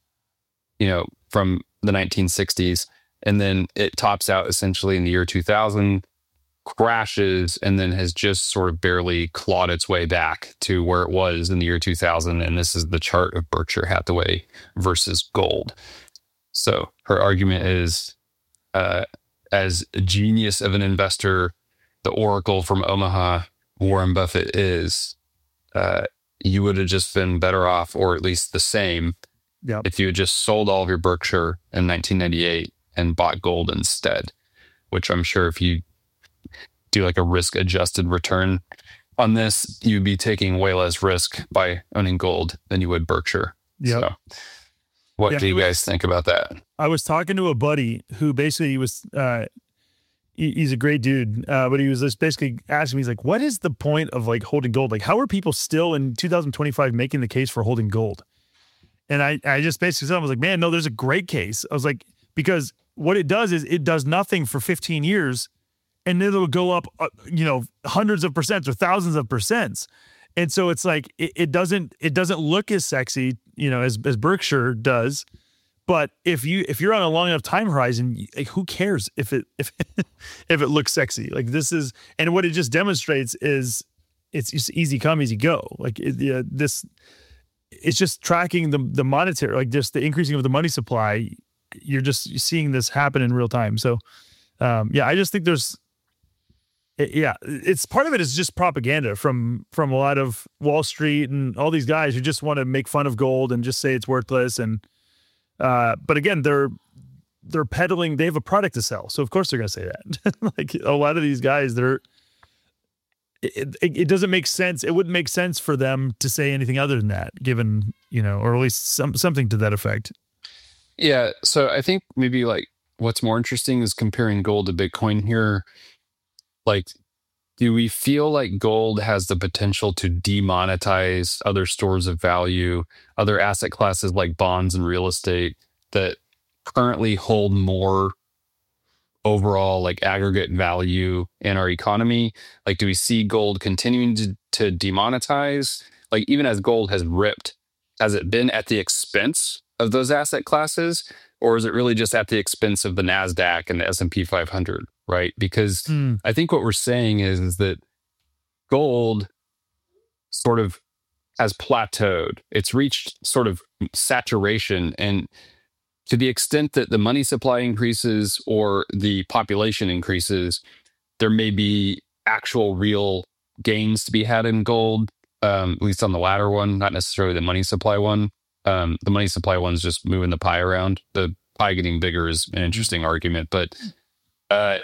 you know, from the nineteen sixties. And then it tops out essentially in the year two thousand, crashes, and then has just sort of barely clawed its way back to where it was in the year two thousand. And this is the chart of Berkshire Hathaway versus gold. So her argument is, uh, as a genius of an investor, the oracle from Omaha, Warren Buffett is, uh, you would have just been better off, or at least the same, Yep. if you had just sold all of your Berkshire in nineteen ninety-eight and bought gold instead, which I'm sure if you do like a risk adjusted return on this, you'd be taking way less risk by owning gold than you would Berkshire. Yep. So what Yeah, do you guys think about that? I was talking to a buddy who basically was, uh, he- he's a great dude, uh, but he was just basically asking me, he's like, what is the point of like holding gold? Like, how are people still in two thousand twenty-five making the case for holding gold? And I, I just basically said, I was like, man, no, there's a great case. I was like, because what it does is it does nothing for fifteen years and then it'll go up, uh, you know, hundreds of percents or thousands of percents. And so it's like, it, it doesn't, it doesn't look as sexy, you know, as, as Berkshire does. But if you, if you're on a long enough time horizon, like, who cares if it, if, if it looks sexy? Like this is, and what it just demonstrates is it's just easy come, easy go. Like it, yeah, this, it's just tracking the, the monetary, like just the increasing of the money supply. You're just seeing this happen in real time. So, um, yeah, I just think there's, it, yeah, it's part of it is just propaganda from, from a lot of Wall Street and all these guys who just want to make fun of gold and just say it's worthless. And, uh, but again, they're, they're peddling, they have a product to sell. So of course they're going to say that. Like a lot of these guys, they're, it, it, it doesn't make sense. It wouldn't make sense for them to say anything other than that, given, you know, or at least some, something to that effect. Yeah. So I think maybe like what's more interesting is comparing gold to Bitcoin here. Like, do we feel like gold has the potential to demonetize other stores of value, other asset classes like bonds and real estate that currently hold more overall like aggregate value in our economy? Like, do we see gold continuing to, to demonetize? Like, even as gold has ripped, has it been at the expense of those asset classes, or is it really just at the expense of the NASDAQ and the S and P five hundred, right? Because Mm. I think what we're saying is, is that gold sort of has plateaued. It's reached sort of saturation. And to the extent that the money supply increases or the population increases, there may be actual real gains to be had in gold, um, at least on the latter one, not necessarily the money supply one. Um, the money supply one's just moving the pie around. The pie getting bigger is an interesting argument, but, uh,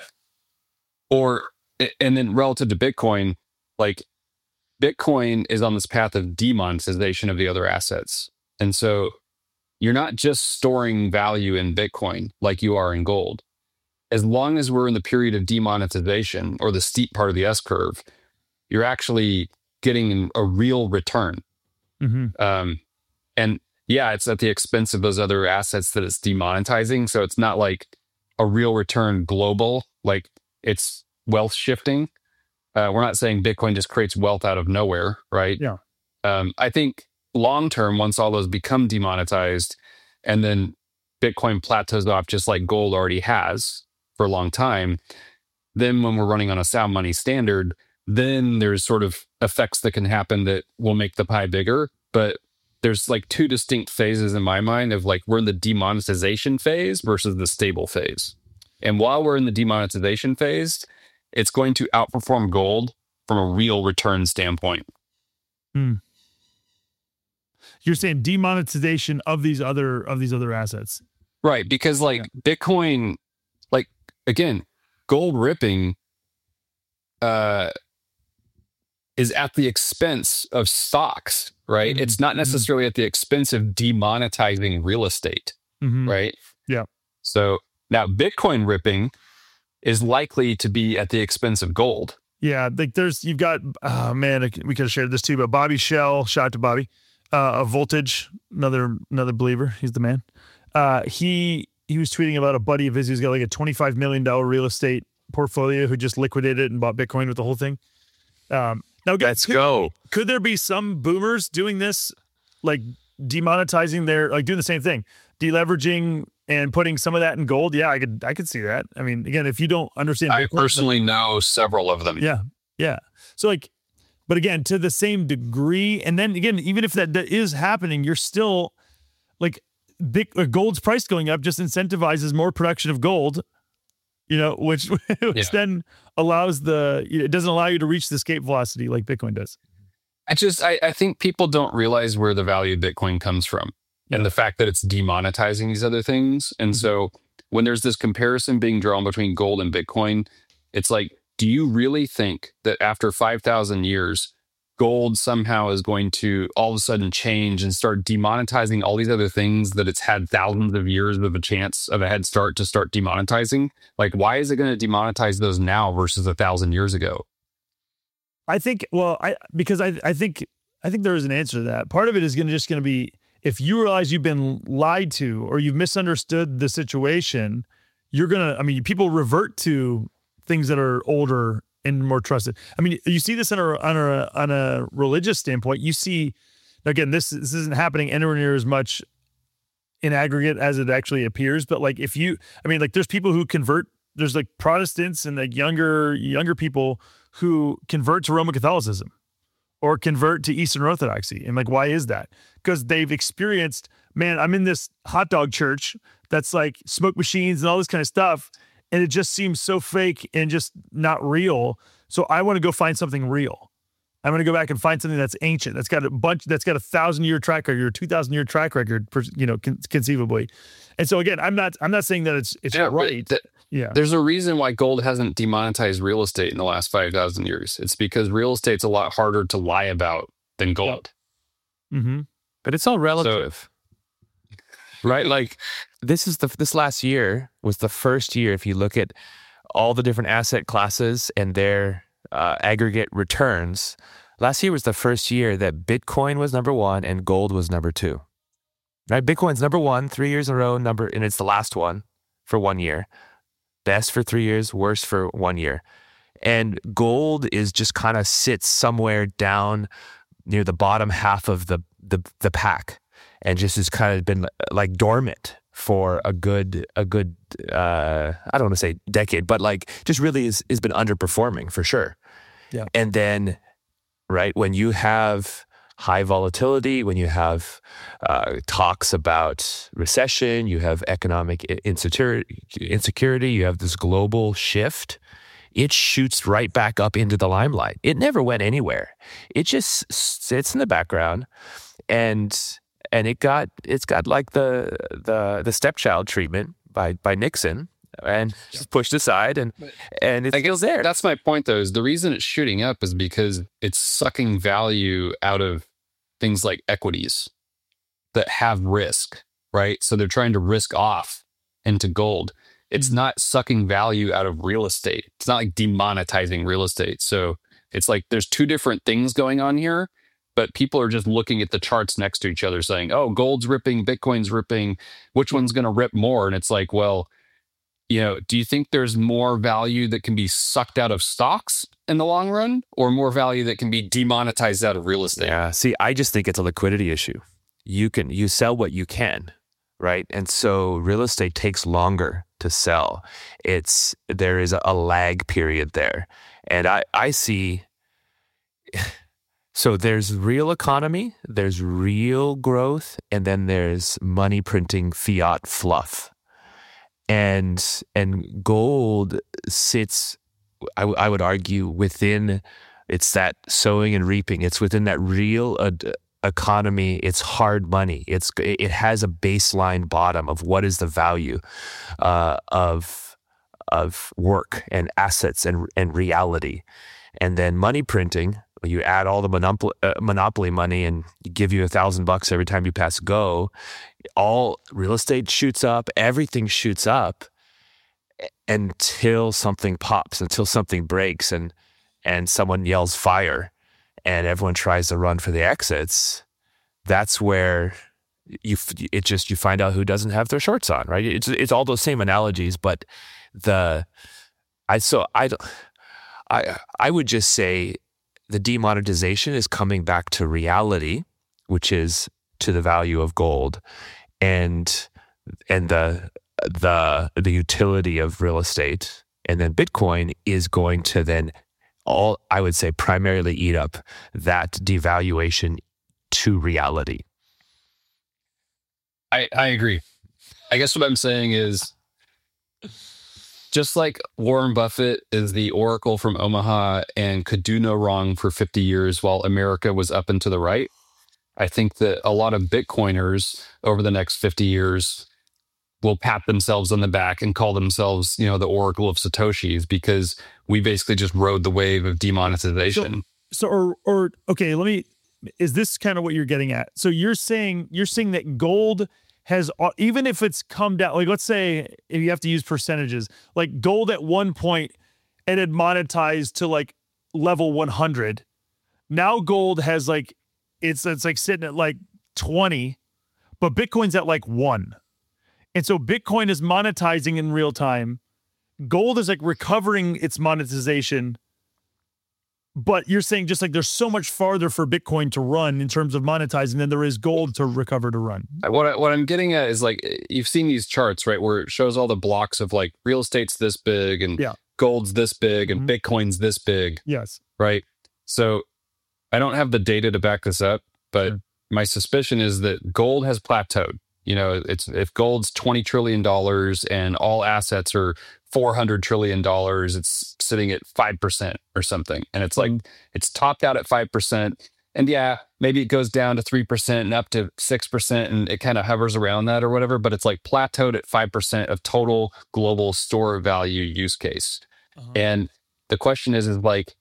or, and then relative to Bitcoin, like Bitcoin is on this path of demonetization of the other assets. And so you're not just storing value in Bitcoin like you are in gold. As long as we're in the period of demonetization or the steep part of the S curve, you're actually getting a real return. Mm-hmm. Um, and yeah, it's at the expense of those other assets that it's demonetizing. So it's not like a real return global, like it's wealth shifting. Uh, we're not saying Bitcoin just creates wealth out of nowhere, right? Yeah. Um, I think long term, once all those become demonetized and then Bitcoin plateaus off just like gold already has for a long time, then when we're running on a sound money standard, then there's sort of effects that can happen that will make the pie bigger. But there's like two distinct phases in my mind of like, we're in the demonetization phase versus the stable phase. And while we're in the demonetization phase, it's going to outperform gold from a real return standpoint. Hmm. You're saying demonetization of these other of these other assets, Right? Because like Yeah. Bitcoin, like again, gold ripping uh, is at the expense of stocks, right? Mm-hmm. It's not necessarily at the expense of demonetizing real estate, Mm-hmm. right? Yeah. So now Bitcoin ripping is likely to be at the expense of gold. Yeah, like there's you've got oh man, we could have shared this too, but Bobby Shell, shout out to Bobby, uh, of Voltage, another another believer, he's the man. Uh, he he was tweeting about a buddy of his who's got like a twenty-five million dollars real estate portfolio who just liquidated it and bought Bitcoin with the whole thing. Um, now, Let's could, go. Could there be some boomers doing this, like demonetizing their, like doing the same thing, deleveraging and putting some of that in gold? Yeah, I could I could see that. I mean, again, if you don't understand, I Bitcoin, personally know several of them. yeah, yeah. So like, but again, to the same degree, and then again, even if that, that is happening, you're still like big uh, gold's price going up just incentivizes more production of gold, you know, which, which Yeah. then allows the, it doesn't allow you to reach the escape velocity like Bitcoin does. I just, I, I think people don't realize where the value of Bitcoin comes from and the fact that it's demonetizing these other things. And Mhm. so when there's this comparison being drawn between gold and Bitcoin, it's like, do you really think that after five thousand years, gold somehow is going to all of a sudden change and start demonetizing all these other things that it's had thousands of years of a chance of a head start to start demonetizing? Like, why is it going to demonetize those now versus a thousand years ago? I think, well, I, because I, I think, I think there is an answer to that. Part of it is going to just going to be, if you realize you've been lied to or you've misunderstood the situation, you're going to, I mean, people revert to things that are older and more trusted. I mean, you see this on a, on a, on a religious standpoint. You see, again, this, this isn't happening anywhere near as much in aggregate as it actually appears. But like, if you, I mean, like there's people who convert, there's like Protestants and like younger, younger people who convert to Roman Catholicism or convert to Eastern Orthodoxy. And like, why is that? Because they've experienced, man, I'm in this hot dog church that's like smoke machines and all this kind of stuff. And it just seems so fake and just not real. So I want to go find something real. I'm going to go back and find something that's ancient, that's got a bunch, that's got a thousand year track record or two thousand year track record, you know, con- conceivably. And so again, I'm not, I'm not saying that it's, it's Yeah, right. th- yeah. There's a reason why gold hasn't demonetized real estate in the last five thousand years. It's because real estate's a lot harder to lie about than gold. Mm-hmm. But it's all relative. So, right? Like this is the this last year was the first year, if you look at all the different asset classes and their uh, aggregate returns, last year was the first year that Bitcoin was number one and gold was number two. Right? Bitcoin's number one, three years in a row, number, and it's the last one for one year. Best for three years, worst for one year. And gold is just kind of sits somewhere down near the bottom half of the, the the pack and just has kind of been like dormant for a good, a good uh, I don't want to say decade, but like just really is, has been underperforming for sure. Yeah. And then, right, when you have high volatility, when you have uh, talks about recession, you have economic insecurity, insecurity, you have this global shift, it shoots right back up into the limelight. It never went anywhere. It just sits in the background, and and it got it's got like the the the stepchild treatment by by Nixon, and just pushed aside, and and it's still there. That's my point, though, is the reason it's shooting up is because it's sucking value out of things like equities that have risk, right? So they're trying to risk off into gold. It's Mm-hmm. not sucking value out of real estate. It's not like demonetizing real estate. So it's like there's two different things going on here, but people are just looking at the charts next to each other saying, oh, gold's ripping, Bitcoin's ripping, which one's going to rip more? And it's like, well, you know, do you think there's more value that can be sucked out of stocks in the long run, or more value that can be demonetized out of real estate? Yeah. See, I just think it's a liquidity issue. You can you sell what you can, right? And so real estate takes longer to sell. It's there is a, a lag period there, and I I see. So there's real economy, there's real growth, and then there's money printing fiat fluff. And and gold sits, I, w- I would argue, within, it's that sowing and reaping. It's within that real uh, economy. It's hard money. It's it has a baseline bottom of what is the value uh, of of work and assets and and reality. And then money printing, you add all the monopoly, uh, monopoly money and give you a thousand bucks every time you pass go. All real estate shoots up, everything shoots up until something pops, until something breaks, and and someone yells fire, and everyone tries to run for the exits. That's where you it just you find out who doesn't have their shorts on, right? It's it's all those same analogies, but the I so I I I would just say the demonetization is coming back to reality, which is to the value of gold, and and the the the utility of real estate, and then Bitcoin is going to then all I would say primarily eat up that devaluation to reality. I, I agree. I guess what I'm saying is, just like Warren Buffett is the oracle from Omaha and could do no wrong for fifty years while America was up and to the right, I think that a lot of Bitcoiners over the next fifty years will pat themselves on the back and call themselves, you know, the oracle of Satoshis, because we basically just rode the wave of demonetization. So, so or, or, okay, let me, is this kind of what you're getting at? So you're saying, you're saying that gold has, even if it's come down, like let's say if you have to use percentages, like gold at one point it had monetized to like level one hundred. Now gold has like, it's, it's like sitting at like twenty, but Bitcoin's at like one. And so Bitcoin is monetizing in real time. Gold is like recovering its monetization. But you're saying just like there's so much farther for Bitcoin to run in terms of monetizing than there is gold to recover to run. What, I, what I'm getting at is like, you've seen these charts, right, where it shows all the blocks of like real estate's this big and yeah. gold's this big and mm-hmm. Bitcoin's this big. Yes. Right. So I don't have the data to back this up, but sure. my suspicion is that gold has plateaued. You know, it's if gold's twenty trillion dollars and all assets are four hundred trillion dollars, it's sitting at five percent or something. And it's like, it's topped out at five percent. And yeah, maybe it goes down to three percent and up to six percent and it kind of hovers around that or whatever, but it's like plateaued at five percent of total global store value use case. Uh-huh. And the question is, is like,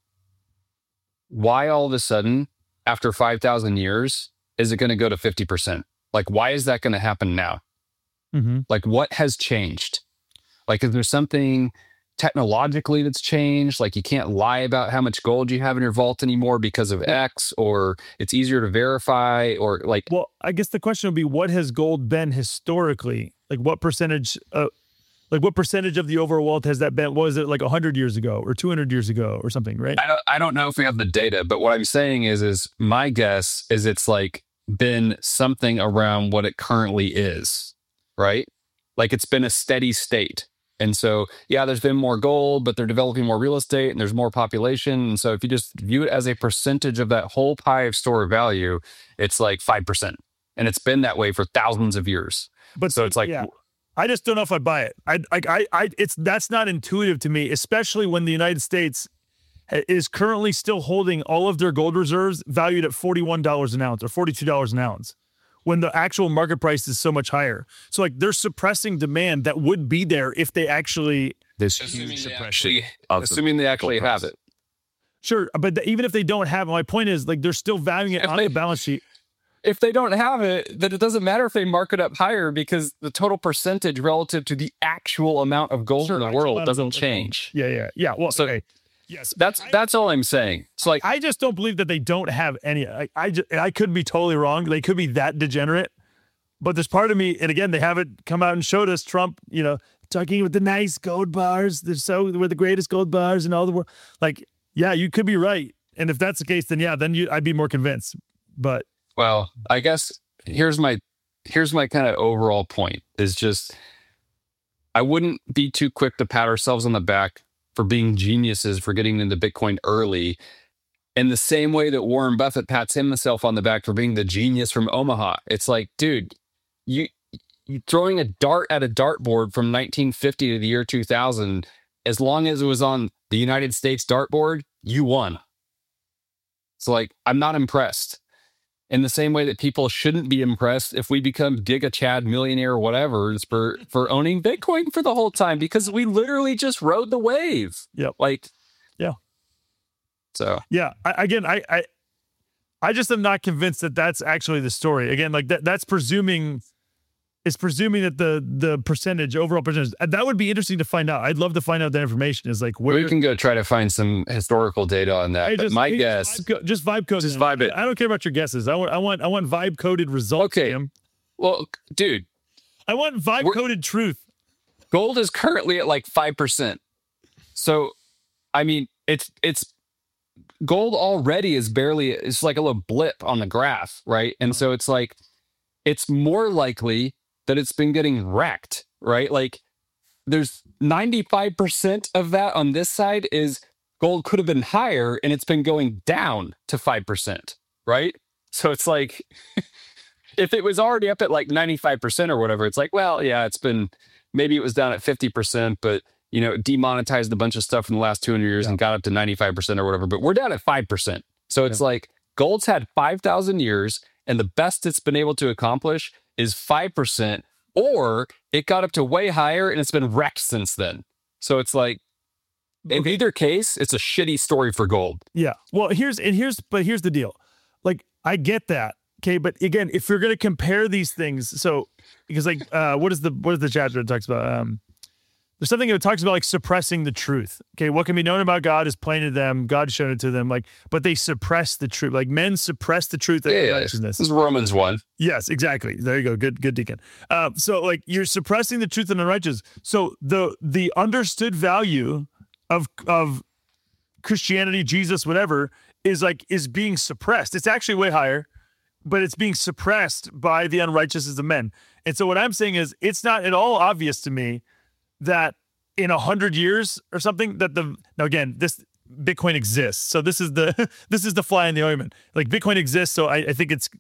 why all of a sudden, after five thousand years, is it going to go to fifty percent? Like, why is that going to happen now? Mm-hmm. Like, what has changed? Like, is there something technologically that's changed? Like, you can't lie about how much gold you have in your vault anymore because of X, or it's easier to verify, or like... Well, I guess the question would be, what has gold been historically? Like, what percentage, uh, like what percentage of the overall wealth has that been? What was it, like one hundred years ago or two hundred years ago or something, right? I don't, I don't know if we have the data, but what I'm saying is, is my guess is it's like been something around what it currently is, right? Like it's been a steady state. And so, yeah, there's been more gold, but they're developing more real estate and there's more population. And so if you just view it as a percentage of that whole pie of store value, it's like five percent. And it's been that way for thousands of years. But so it's like, yeah. I just don't know if I'd buy it. I, I, I, I, it's, that's not intuitive to me, especially when the United States is currently still holding all of their gold reserves valued at forty-one dollars an ounce or forty-two dollars an ounce, when the actual market price is so much higher. So like they're suppressing demand that would be there if they actually... This assuming huge they suppression. Actually, assuming they actually have it. Sure, but the, even if they don't have it, my point is like they're still valuing it if on they, the balance sheet. If they don't have it, then it doesn't matter if they mark it up higher, because the total percentage relative to the actual amount of gold sure, in the world doesn't change. Yeah, yeah, yeah. Well, so, okay. Yes, that's I, that's all I'm saying. So like, I just don't believe that they don't have any. I I, just, I could be totally wrong. They could be that degenerate, but there's part of me, and again, they haven't come out and showed us Trump, you know, talking with the nice gold bars. They're so we're the greatest gold bars in all the world. Like, yeah, you could be right, and if that's the case, then yeah, then you I'd be more convinced. But well, I guess here's my here's my kind of overall point is just I wouldn't be too quick to pat ourselves on the back for being geniuses for getting into Bitcoin early, in the same way that Warren Buffett pats himself on the back for being the genius from Omaha. It's like, dude, you you throwing a dart at a dartboard from nineteen fifty to the year two thousand, as long as it was on the United States dartboard, you won. So like, I'm not impressed. in the same way that people shouldn't be impressed if we become Giga Chad millionaire or whatever for, for owning Bitcoin for the whole time, because we literally just rode the wave. Yep. Like, yeah. So, yeah. I, again, I, I, I just am not convinced that that's actually the story. Again, like that, that's presuming, it's presuming that the, the percentage, overall percentage, that would be interesting to find out. I'd love to find out that information is like where we can go try to find some historical data on that. Hey, but just, my hey, guess, just vibe, just vibe code. just vibe it. I don't care about your guesses. I want, I want, I want vibe coded results. Okay. Tim. Well, dude, I want vibe coded truth. Gold is currently at like five percent. So, I mean, it's, it's, gold already is barely, it's like a little blip on the graph, right? And so it's like, it's more likely that it's been getting wrecked, right? Like there's ninety-five percent of that on this side is gold could have been higher and it's been going down to five percent, right? So it's like, if it was already up at like ninety-five percent or whatever, it's like, well, yeah, it's been, maybe it was down at fifty percent, but you know, demonetized a bunch of stuff in the last two hundred years yeah. and got up to ninety-five percent or whatever, but we're down at five percent. So it's yeah. like gold's had five thousand years and the best it's been able to accomplish is five percent, or it got up to way higher and it's been wrecked since then. So it's like, in okay. either case, it's a shitty story for gold. Yeah. Well, here's, and here's, but here's the deal. Like, I get that. Okay. But again, if you're going to compare these things, so, because like, uh, what is the, what is the chapter that talks about? Um, There's something that talks about like suppressing the truth. Okay, what can be known about God is plain to them. God showed it to them. Like, but they suppress the truth. Like men suppress the truth. Yeah, yeah. This is Romans one. Yes, exactly. There you go. Good, good deacon. Uh, so like you're suppressing the truth and unrighteous. So the the understood value of of Christianity, Jesus, whatever, is like is being suppressed. It's actually way higher, but it's being suppressed by the unrighteousness of men. And so what I'm saying is, it's not at all obvious to me that in a hundred years or something that the, now again, this Bitcoin exists. So this is the, this is the fly in the ointment. Like Bitcoin exists. So I, I think it's,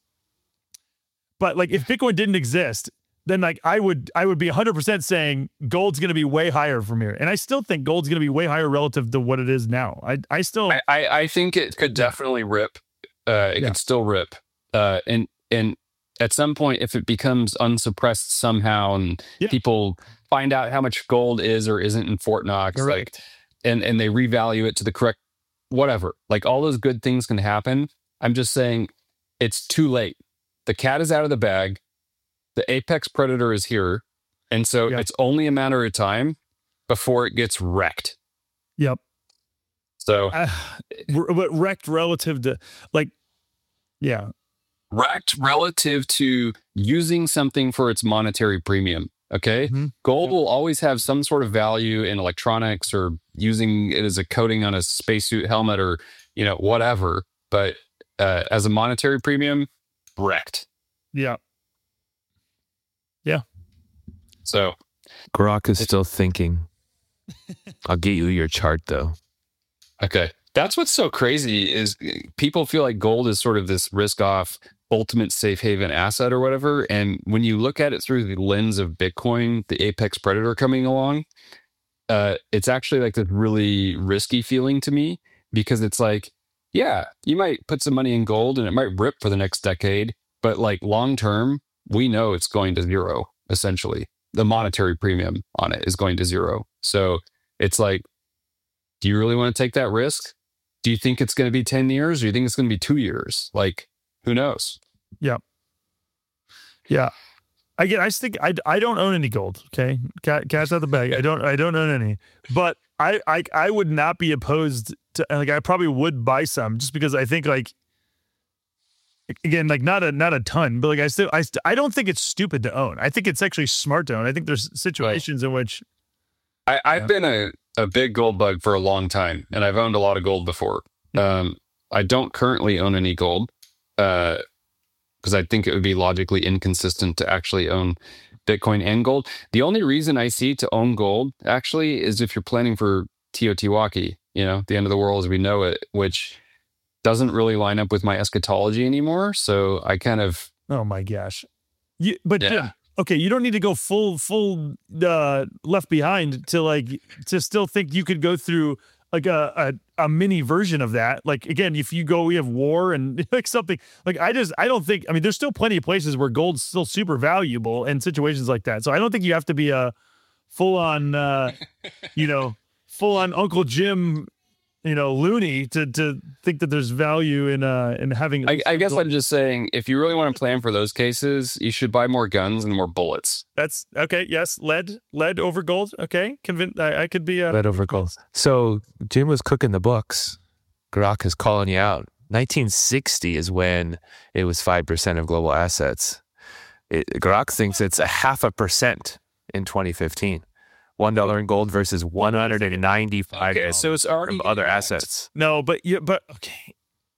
but like if Bitcoin didn't exist, then like I would, I would be a hundred percent saying gold's going to be way higher from here. And I still think gold's going to be way higher relative to what it is now. I, I still, I, I, I think it could definitely rip. Uh, it yeah. could still rip. Uh, and, and at some point, if it becomes unsuppressed somehow and yeah. people find out how much gold is or isn't in Fort Knox, correct. like, and, and they revalue it to the correct, whatever, like all those good things can happen. I'm just saying it's too late. The cat is out of the bag. The apex predator is here. And so yep. it's only a matter of time before it gets wrecked. Yep. So, uh, but wrecked relative to like, yeah. Wrecked relative to using something for its monetary premium. Okay. Mm-hmm. Gold yep. will always have some sort of value in electronics or using it as a coating on a spacesuit helmet or, you know, whatever. But uh, as a monetary premium, wrecked. Yeah. Yeah. So Grok is still thinking. I'll get you your chart though. Okay. That's what's so crazy is people feel like gold is sort of this risk off ultimate safe haven asset or whatever. And when you look at it through the lens of Bitcoin, the apex predator coming along, uh, it's actually like this really risky feeling to me because it's like, yeah, you might put some money in gold and it might rip for the next decade, but like long term, we know it's going to zero, essentially. The monetary premium on it is going to zero. So it's like, do you really want to take that risk? Do you think it's going to be ten years or do you think it's going to be two years? Like, who knows? Yeah. Yeah. I get, I just think I, I don't own any gold. Okay. Cat, cat's out the bag. I don't, I don't own any, but I, I, I would not be opposed to, like, I probably would buy some just because I think like, again, like not a, not a ton, but like, I still, I, st- I don't think it's stupid to own. I think it's actually smart to own. I think there's situations right. in which I, I've yeah. been a, a big gold bug for a long time and I've owned a lot of gold before. Um, I don't currently own any gold. Uh, because I think it would be logically inconsistent to actually own Bitcoin and gold. The only reason I see to own gold actually is if you're planning for Teotihuacan, you know, the end of the world as we know it, which doesn't really line up with my eschatology anymore. So I kind of, oh my gosh, you, but yeah. Jim, okay, you don't need to go full full uh, left behind to like to still think you could go through like a, a a mini version of that. Like, again, if you go, we have war and like something like I just, I don't think, I mean, there's still plenty of places where gold's still super valuable in situations like that. So I don't think you have to be a full on, uh, you know, full on Uncle Jim, you know, loony to to think that there's value in uh in having. I, I guess I'm just saying, if you really want to plan for those cases, you should buy more guns and more bullets. That's okay. Yes, lead, lead over gold. Okay, convinced. I, I could be uh, lead over gold. So Jim was cooking the books. Grok is calling you out. nineteen sixty is when it was five percent of global assets. It, Grok thinks it's a half a percent in twenty fifteen. One dollar in gold versus one hundred and ninety-five. Okay, so it's already from other impact. assets. No, but yeah, but okay.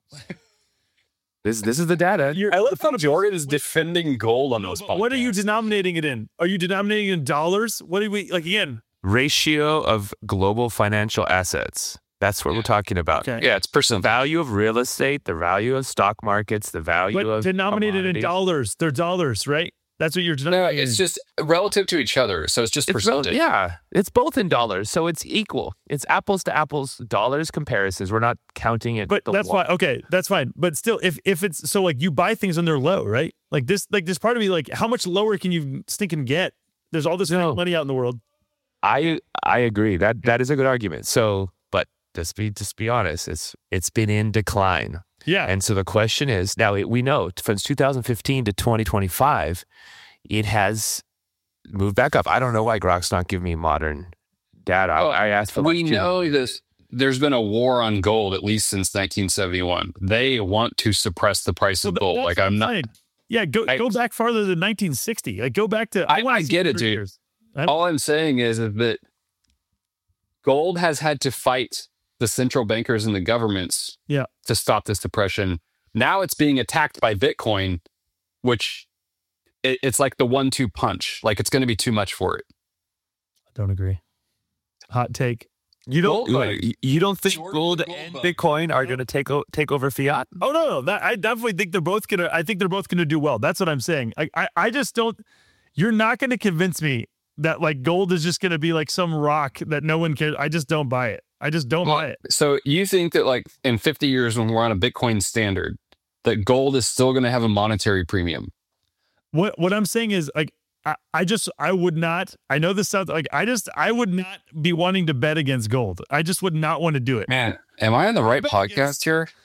This this is the data. You're, I love how Jordan is defending gold on those podcasts. What are you denominating it in? Are you denominating it in dollars? What do we like again? Ratio of global financial assets. That's what yeah. we're talking about. Okay. Yeah, it's percent. Value of real estate, the value of stock markets, the value but of denominated in dollars. They're dollars, right? That's what you're denominating. No, it's just relative to each other. So it's just it's percentage. Rel- yeah, it's both in dollars. So it's equal. It's apples to apples dollars comparisons. We're not counting it. But that's fine. Okay, that's fine. But still, if if it's so like you buy things and they're low, right? Like this, like this part of me, like how much lower can you stinking get? There's all this no. money out in the world. I I agree. That that is a good argument. So, but just be just be honest. It's it's been in decline. Yeah. And so the question is now we know from two thousand fifteen to twenty twenty-five. It has moved back up. I don't know why Grok's not giving me modern data. Oh, I asked for. We like know this. There's been a war on gold at least since nineteen seventy-one. They want to suppress the price of well, gold. Like I'm not. Fine. Yeah, go I, go back farther than nineteen sixty. Like go back to. I, I, I get it, dude. All I'm saying is, is that gold has had to fight the central bankers and the governments. Yeah. To stop this depression. Now it's being attacked by Bitcoin, which. It's like the one two punch. Like it's going to be too much for it. I don't agree. Hot take. You don't. Gold, you don't think Jordan gold and Bitcoin are going to take o- take over fiat? Oh no, no. That, I definitely think they're both gonna. I think they're both gonna do well. That's what I'm saying. I, I, I just don't. You're not going to convince me that like gold is just going to be like some rock that no one cares. I just don't buy it. I just don't well, buy it. So you think that like in fifty years when we're on a Bitcoin standard, that gold is still going to have a monetary premium? What what I'm saying is like I, I just I would not I know this sounds like I just I would not be wanting to bet against gold. I just would not want to do it. Man, am I on the right podcast against, here?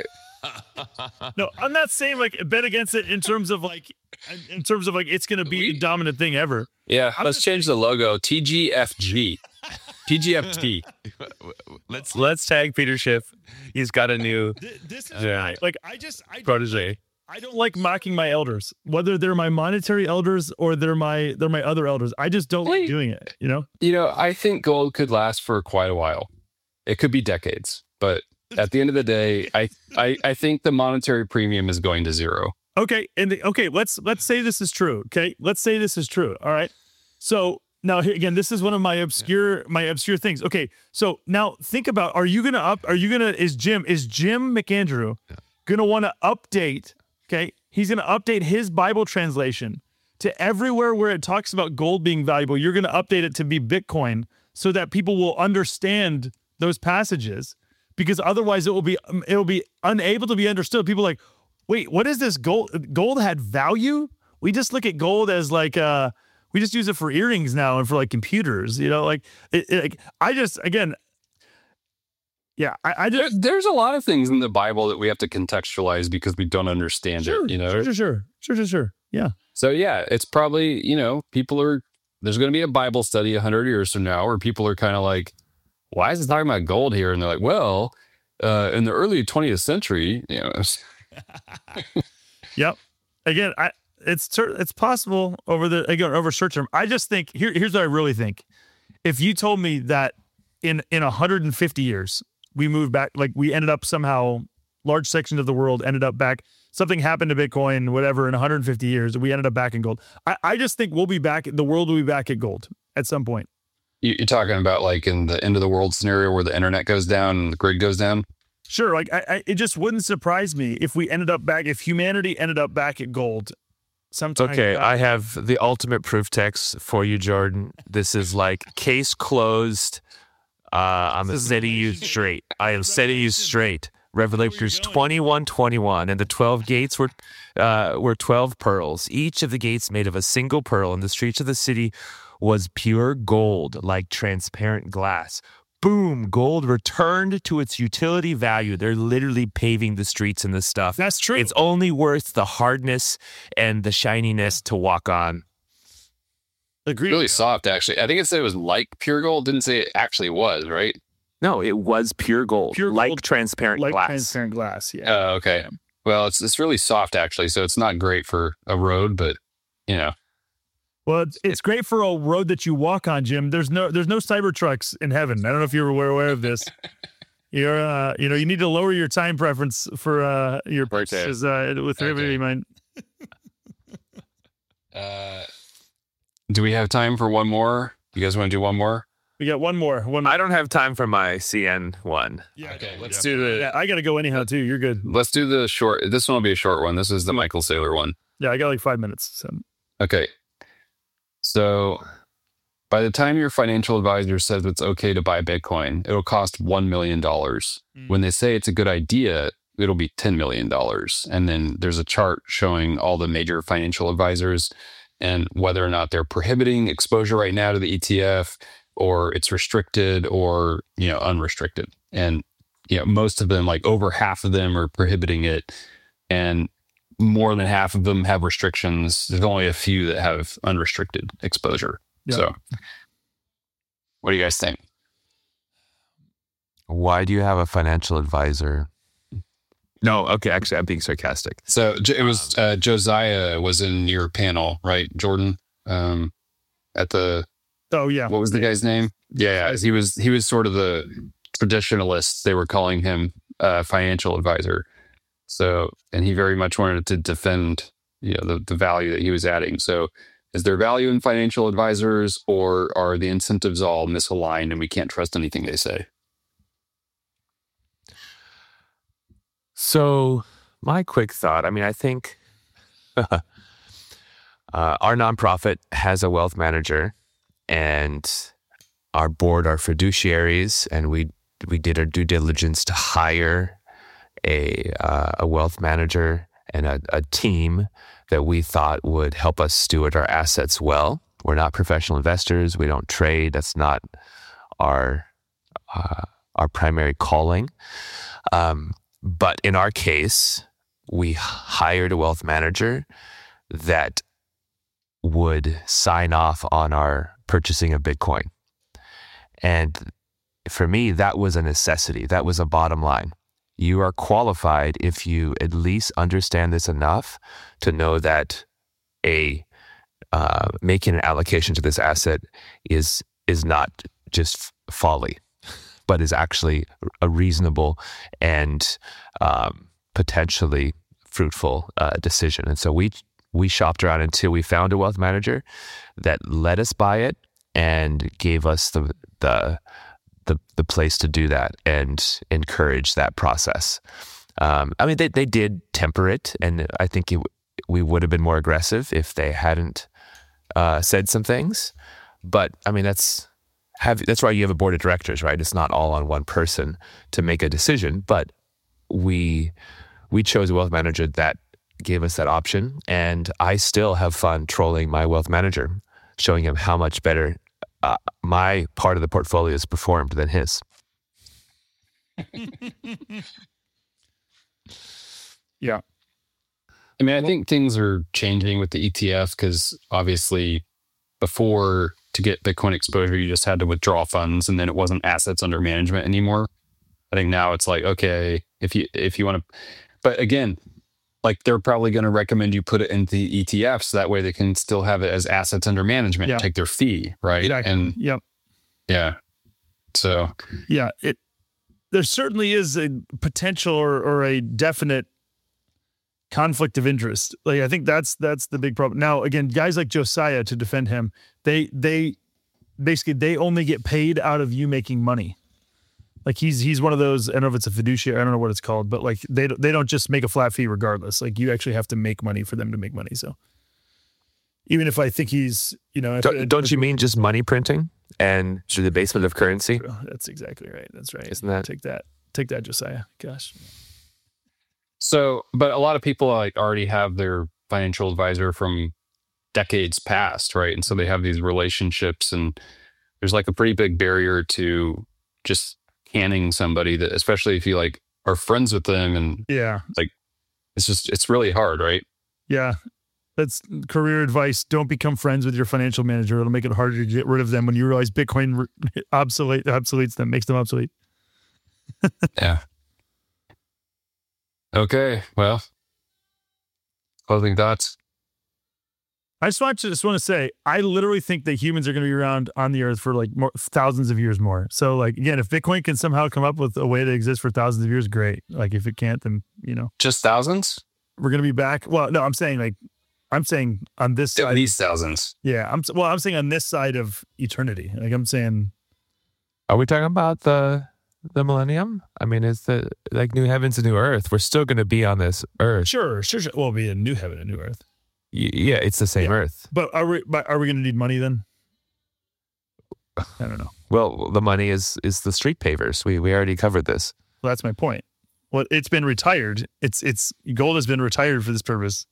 No, I'm not saying like bet against it in terms of like in terms of like it's gonna be we, the dominant thing ever. Yeah, I'm let's just, change the logo. T G F G. T G F T. let's let's tag Peter Schiff. He's got a new this is yeah. like I just I protege. I don't like mocking my elders, whether they're my monetary elders or they're my they're my other elders. I just don't like doing it, you know? You know, I think gold could last for quite a while. It could be decades, but at the end of the day, I I, I think the monetary premium is going to zero. Okay, and the, okay, let's let's say this is true. Okay, let's say this is true. All right. So now again, this is one of my obscure my obscure things. Okay, so now think about: Are you gonna up? Are you gonna? Is Jim is Jim McAndrew gonna want to update? Okay, he's going to update his Bible translation to everywhere where it talks about gold being valuable. You're going to update it to be Bitcoin so that people will understand those passages, because otherwise it will be it will be unable to be understood. People are like, wait, what is this gold? Gold had value? We just look at gold as like uh, we just use it for earrings now and for like computers. You know, like it, it, like I just again. Yeah, I, I just there, there's a lot of things in the Bible that we have to contextualize because we don't understand sure, it. You know, sure, sure, sure, sure, sure, sure. Yeah. So yeah, it's probably you know people are there's going to be a Bible study a hundred years from now where people are kind of like, why is it talking about gold here? And they're like, well, uh, in the early twentieth century, you know. Yep. Again, I it's it's possible over the again over short term. I just think here here's what I really think. If you told me that in in one hundred fifty years. We moved back, like we ended up somehow, large sections of the world ended up back. Something happened to Bitcoin, whatever, in one hundred fifty years. We ended up back in gold. I, I just think we'll be back. The world will be back at gold at some point. You're talking about like in the end of the world scenario where the internet goes down and the grid goes down? Sure. Like I, I, it just wouldn't surprise me if we ended up back, if humanity ended up back at gold. Sometime okay, back. I have the ultimate proof text for you, Jordan. This is like case closed. Uh, I'm setting you straight. I am setting you straight. Revelations twenty-one twenty-one, and the twelve gates were uh, were twelve pearls, each of the gates made of a single pearl, and the streets of the city was pure gold, like transparent glass. Boom, gold returned to its utility value. They're literally paving the streets and this stuff. That's true. It's only worth the hardness and the shininess to walk on. Agreed. Really soft, actually. I think it said it was like pure gold. Didn't say it actually was, right? No, it was pure gold, Pure like gold, transparent like glass. transparent glass. Yeah. Oh, okay. Well, it's it's really soft, actually, so it's not great for a road, but, you know. Well, it's, it's great for a road that you walk on, Jim. There's no there's no Cybertrucks in heaven. I don't know if you were aware of this. You're uh, you know, you need to lower your time preference for uh your Right there. purchases uh, with Okay. everybody in mind. Uh, do we have time for one more? You guys want to do one more? We got one more. One. I don't have time for my C N one. Yeah, Okay, yeah. let's do the Yeah, I got to go anyhow too. You're good. let's do the short. This one will be a short one. This is the Michael Saylor one. Yeah, I got like five minutes. So Okay. So by the time your financial advisor says it's okay to buy Bitcoin, it'll cost one million dollars. Mm. When they say it's a good idea, it'll be ten million dollars. And then there's a chart showing all the major financial advisors and whether or not they're prohibiting exposure right now to the E T F, or it's restricted or, you know, unrestricted. And, you know, most of them, like over half of them are prohibiting it. And more than half of them have restrictions. There's only a few that have unrestricted exposure. Yeah. So what do you guys think? Why do you have a financial advisor? No, okay, actually, I'm being sarcastic. So J- it was uh, Josiah was in your panel, right, Jordan? Um, at the oh yeah, what was the guy's name? Yeah, yeah, he was he was sort of the traditionalist. They were calling him uh, financial advisor. So, and he very much wanted to defend, you know, the, the value that he was adding. So, is there value in financial advisors, or are the incentives all misaligned and we can't trust anything they say? So, my quick thought, I mean, I think uh, our nonprofit has a wealth manager, and our board are fiduciaries, and we we did our due diligence to hire a uh, a wealth manager and a, a team that we thought would help us steward our assets well. We're not professional investors. We don't trade. That's not our uh, our primary calling. Um, but in our case, we hired a wealth manager that would sign off on our purchasing of Bitcoin. And for me, that was a necessity. That was a bottom line. You are qualified if you at least understand this enough to know that a uh, making an allocation to this asset is is not just folly, but is actually a reasonable and um, potentially fruitful uh, decision. And so we we shopped around until we found a wealth manager that let us buy it and gave us the the the the place to do that and encourage that process. Um, I mean, they they did temper it, and I think it, we would have been more aggressive if they hadn't uh, said some things. But I mean, that's have that's why you have a board of directors, right? It's not all on one person to make a decision. But we we chose a wealth manager that gave us that option, and I still have fun trolling my wealth manager, showing him how much better Uh, my part of the portfolio is performed than his. yeah. I mean, I think things are changing with the E T F because obviously before, to get Bitcoin exposure, you just had to withdraw funds and then it wasn't assets under management anymore. I think now it's like, okay, if you if you want to, but again, like they're probably going to recommend you put it into the E T F so that way they can still have it as assets under management, Yeah. take their fee, right? Exactly. And Yep. yeah, so Yeah. It. There certainly is a potential or, or a definite conflict of interest. Like I think that's that's the big problem. Now, again, guys like Josiah, to defend him, they they basically they only get paid out of you making money. Like he's he's one of those. I don't know if it's a fiduciary. I don't know what it's called, but like they don't- they don't just make a flat fee regardless. Like you actually have to make money for them to make money. So even if I think he's, you know, if, Don't, don't you mean just money printing? and the debasement of currency. That's exactly right. That's right. Isn't that- Take that. Take that, Josiah. Gosh. So, but a lot of people like already have their financial advisor from decades past, right? And so they have these relationships, and there's like a pretty big barrier to just canning somebody that, especially if you like are friends with them, and Yeah. it's just it's really hard, right? Yeah. That's career advice. Don't become friends with your financial manager. It'll make it harder to get rid of them when you realize Bitcoin re- obsolete obsoletes them, makes them obsolete. Yeah. Okay. Well, closing thoughts. I just want to just want to say, I literally think that humans are going to be around on the earth for like more, thousands of years more. So like, again, if Bitcoin can somehow come up with a way to exist for thousands of years, great. Like if it can't, then, you know, Just thousands? we're going to be back. Well, no, I'm saying like, I'm saying on this At side. least thousands. Yeah. I'm well, I'm saying on this side of eternity. Like I'm saying, Are we talking about the the millennium? I mean, it's the like new heavens and new earth. We're still going to be on this earth. sure, sure, sure. Well, it'll be a new heaven, a new earth. Y- Yeah, it's the same Yeah. earth. But are we, but are we going to need money then? I don't know. Well, the money is is the street pavers. We we already covered this. Well, that's my point. Well, it's been retired. It's it's gold has been retired for this purpose.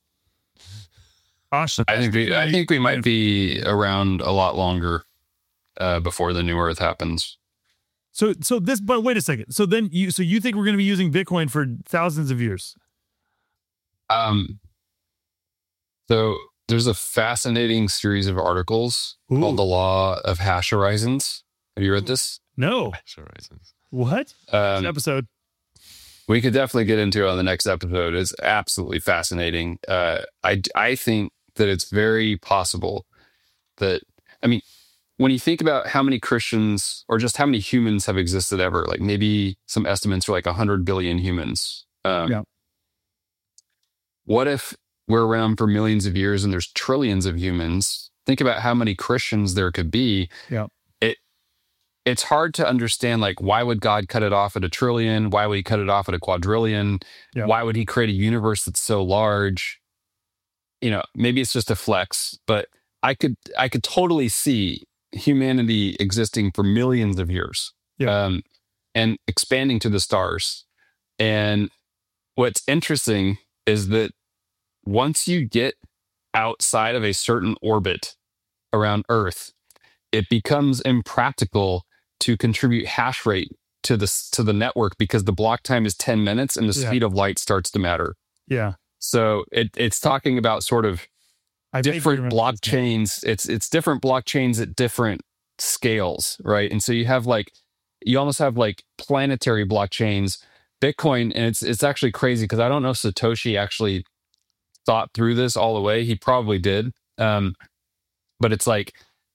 Gosh, I think we, I think we might be around a lot longer uh, before the new Earth happens. So so this. But wait a second. So then you so you think we're going to be using Bitcoin for thousands of years? Um. So there's a fascinating series of articles Ooh. called "The Law of Hash Horizons." Have you read this? No. What? Um, Episode. We could definitely get into it on the next episode. It's absolutely fascinating. Uh, I I think that it's very possible that, I mean, when you think about how many Christians or just how many humans have existed ever, like maybe some estimates are like one hundred billion humans. Um, Yeah. What if we're around for millions of years and there's trillions of humans? Think about how many Christians there could be. Yeah. It it's hard to understand, like, why would God cut it off at a trillion? Why would he cut it off at a quadrillion? Yeah. Why would he create a universe that's so large? You know, maybe it's just a flex, but I could I could totally see humanity existing for millions of years. Yeah. Um, and expanding to the stars. And what's interesting is that once you get outside of a certain orbit around Earth, it becomes impractical to contribute hash rate to the to the network because the block time is ten minutes and the Yeah. speed of light starts to matter. Yeah. So it it's talking about sort of I vaguely different remember this now. blockchains. It's it's different blockchains at different scales, right? And so you have like you almost have like planetary blockchains, Bitcoin, and it's it's actually crazy because I don't know if Satoshi actually thought through this all the way. He probably did, um, but it's like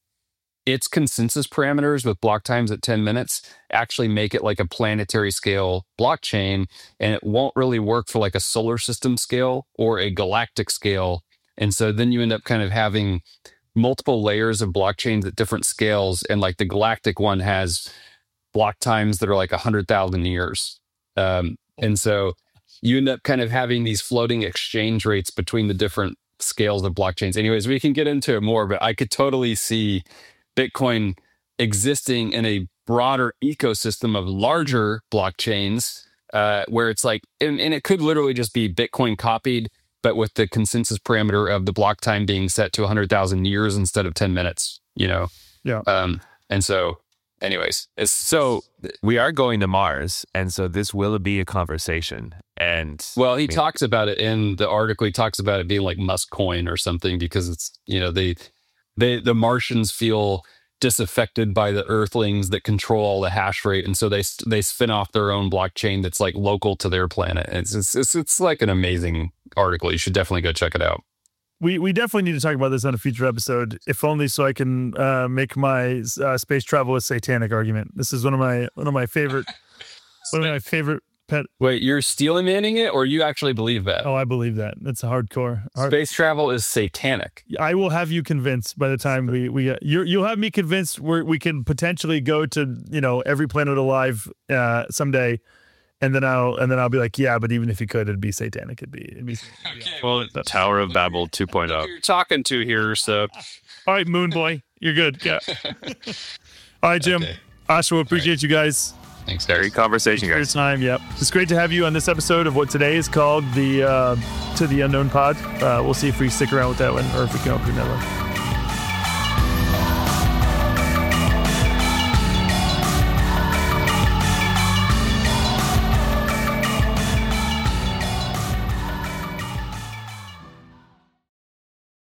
its consensus parameters with block times at ten minutes actually make it like a planetary scale blockchain, and it won't really work for like a solar system scale or a galactic scale. And so then you end up kind of having multiple layers of blockchains at different scales. And like the galactic one has block times that are like one hundred thousand years. Um, and so you end up kind of having these floating exchange rates between the different scales of blockchains. Anyways, we can get into it more, but I could totally see Bitcoin existing in a broader ecosystem of larger blockchains uh, where it's like, and, and it could literally just be Bitcoin copied, but with the consensus parameter of the block time being set to one hundred thousand years instead of ten minutes, you know? Yeah. Um, and so, anyways, it's So we are going to Mars, and so this will be a conversation. And well, he I mean, talks about it in the article. He talks about it being like Musk coin or something because it's, you know, they, they, the Martians feel disaffected by the Earthlings that control all the hash rate, and so they they spin off their own blockchain that's like local to their planet. It's it's it's, it's like an amazing article. You should definitely go check it out. We we definitely need to talk about this on a future episode, if only so I can uh, make my uh, space travel is satanic argument. This is one of my one of my favorite one of my favorite pet. Wait, you're stealing manning it, or you actually believe that? Oh, I believe that. That's a hardcore. Hard, Space travel is satanic. I will have you convinced by the time we we get, you're, you'll have me convinced where we can potentially go to, you know, every planet alive uh, someday. And then I'll and then I'll be like, yeah, but even if you could, it'd be satanic. It'd be, it'd be Okay, Well, Tower of Babel two point Look oh. who you're talking to here, so all right, Moon Boy. You're good. Yeah. All right, Jim. Okay. Oshawa, appreciate right. you guys. Thanks, guys. Great conversation, guys. For your time. Yep. It's great to have you on this episode of what today is called the uh, To the Unknown Pod. Uh, we'll see if we stick around with that one or if we can open that one.